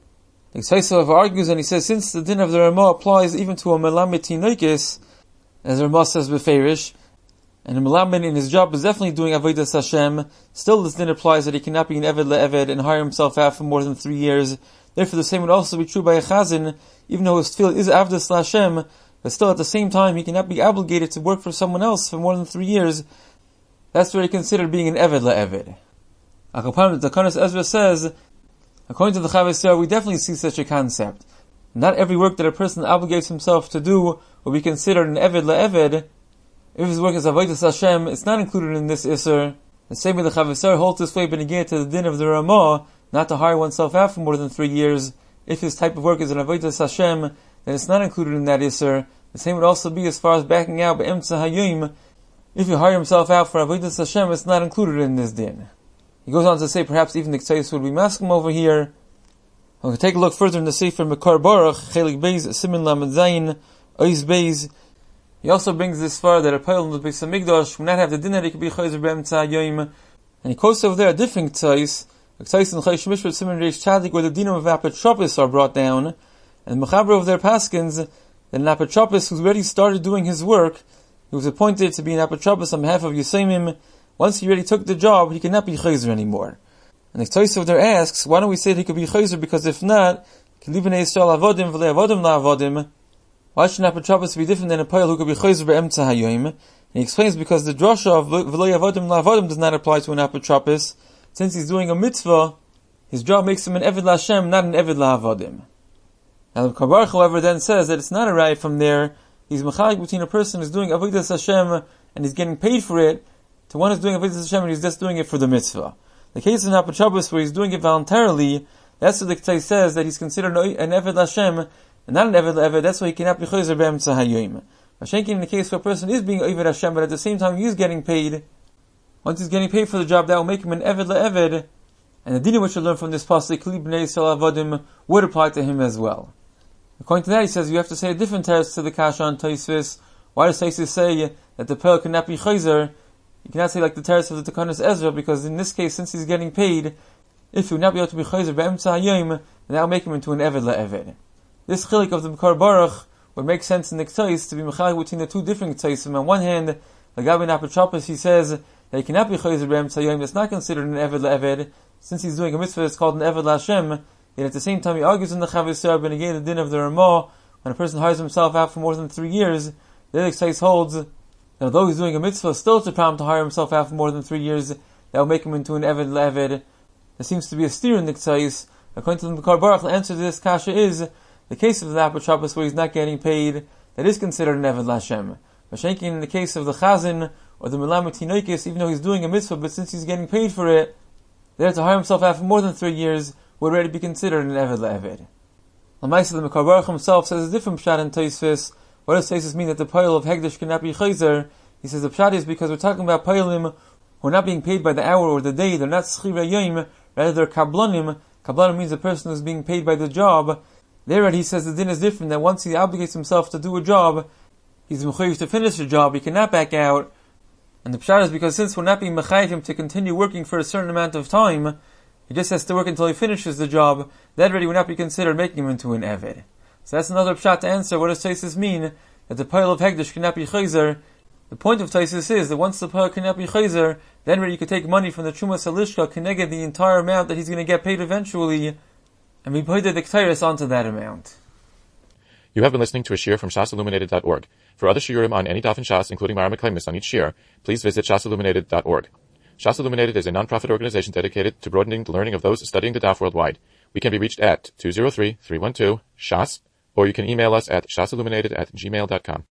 The Ksaisav argues, and he says, since the din of the Ramah applies even to a melamed tinoikis, as the Ramah says beferish, and a melamed in his job is definitely doing avodas Hashem, still this din applies that he cannot be an eved le'eved and hire himself out for more than 3 years. Therefore, the same would also be true by a chazan, even though his tefillah is avdas Hashem, but still at the same time he cannot be obligated to work for someone else for more than 3 years. That's what he considered being an eved le'eved. Akapan, the Takanas Ezra says, according to the Chavis Yer, we definitely see such a concept. Not every work that a person obligates himself to do will be considered an eved le'eved. If his work is avodas Hashem, it's not included in this Isser. The same way the Chavis Yer holds this way, but again to the din of the Ramah, not to hire oneself out for more than 3 years. If his type of work is an avodas Hashem, then it's not included in that Isser. The same would also be as far as backing out be'emtza hayom. If you hire himself out for avodas Hashem, it's not included in this din. He goes on to say perhaps even the Ksais would be masking over here. We can take a look further in the Sefer Mekar Baruch, Chelik Beis, Simin Lamed Zayin, Ois Beis. He also brings this far that a payal in the Beis Hamikdash would not have the din that he could be chayzer be'emtza hayom. And he quotes over there a different Ksais, a Ksais in Chayish Mishpat Simin Reish Tzadik, where the dinim of apotropis are brought down. And the Mechaber of their paskins, that an apotropis who's already started doing his work, he was appointed to be an apotropis on behalf of Yosemim. Once he already took the job, he cannot be chayzer anymore. And the Ksais of there asks, why don't we say that he could be chayzer? Because if not, why should an apotropis be different than a payal who could be chayzer be'emtza hayom? And he explains because the drasha of v'lo yavodim la'avodim does not apply to an apotropis. Since he's doing a mitzvah, his job makes him an eved la'Hashem, not an eved la'avodim. Now the Kabar, however, then says that it's not a right from there. He's mechalik between a person who's doing avodas Hashem and he's getting paid for it, to one who's doing avodas Hashem and he's just doing it for the mitzvah. The case of an apotropis where he's doing it voluntarily, that's what the Ksai says, that he's considered an eved Hashem and not an eved le'eved. That's why he cannot be chayzer be'emtza hayom. Mashenkin, in the case where a person is being eved Hashem, but at the same time he is getting paid, once he's getting paid for the job, that will make him an eved le'eved, and the dinim which we learn from this pasuk, Kli b'nei Yisrael avodim, would apply to him as well. According to that, he says you have to say a different teretz to the kasha on Tosfos. Why does Tosfos say that the payal cannot be chayzer? You cannot say like the teretz of the Takanas Ezra, because in this case, since he's getting paid, if he would not be able to be chayzer be'emtza hayom, then that will make him into an eved le'eved. This chilik of the Mekar Baruch would make sense in the Ksais to be mechalik between the two different Ksaisim. On one hand, the Gabi Apotropos, he says that he cannot be chayzer be'emtza hayom. That's not considered an eved le'eved. Since he's doing a mitzvah, it's called an eved la'Hashem. Yet at the same time, he argues in the Chavis Yer, but again, the din of the Ramah, when a person hires himself out for more than 3 years, the Ksais holds that although he's doing a mitzvah, still it's a problem to hire himself out for more than 3 years. That will make him into an eved le'eved. There seems to be a steer in the Ksais. According to the Mekar Baruch, the answer to this kasha is the case of the apotropos where he's not getting paid, that is considered an eved la'Hashem. Mashenkin, in the case of the chazan or the melamed tinoikis, even though he's doing a mitzvah, but since he's getting paid for it, there to hire himself out for more than 3 years would already be considered an eved le'eved. L'maisa, the Mekar Baruch himself says a different pshat in Tosfos. What does Tosfos mean that the payal of hegdish cannot be chayzer? He says the pshat is because we're talking about payalim who are not being paid by the hour or the day. They're not schira yom, rather they're kablonim. Kablonim means a person who's being paid by the job. There, he says the din is different, that once he obligates himself to do a job, he's mechayiv to finish the job, he cannot back out. And the pshat is because since we're not being mechayiv him to continue working for a certain amount of time, He just has to work until he finishes the job. That already would not be considered making him into an Eved. So that's another pshat to answer. What does Taisus mean? That the pile of Hegdish cannot be Chayzer. The point of Taisus is that once the pile cannot be Chayzer, then already you could take money from the Trumas Halishka, connect the entire amount that he's going to get paid eventually, and we put the Ktairis onto that amount. You have been listening to a shiur from shasilluminated.org. For other shiurim on any daf in Shas, including Mara Meklemis on each shiur, please visit shasilluminated.org. Shas Illuminated is a non-profit organization dedicated to broadening the learning of those studying the daf worldwide. We can be reached at 203-312-SHAS, or you can email us at shasilluminated@gmail.com.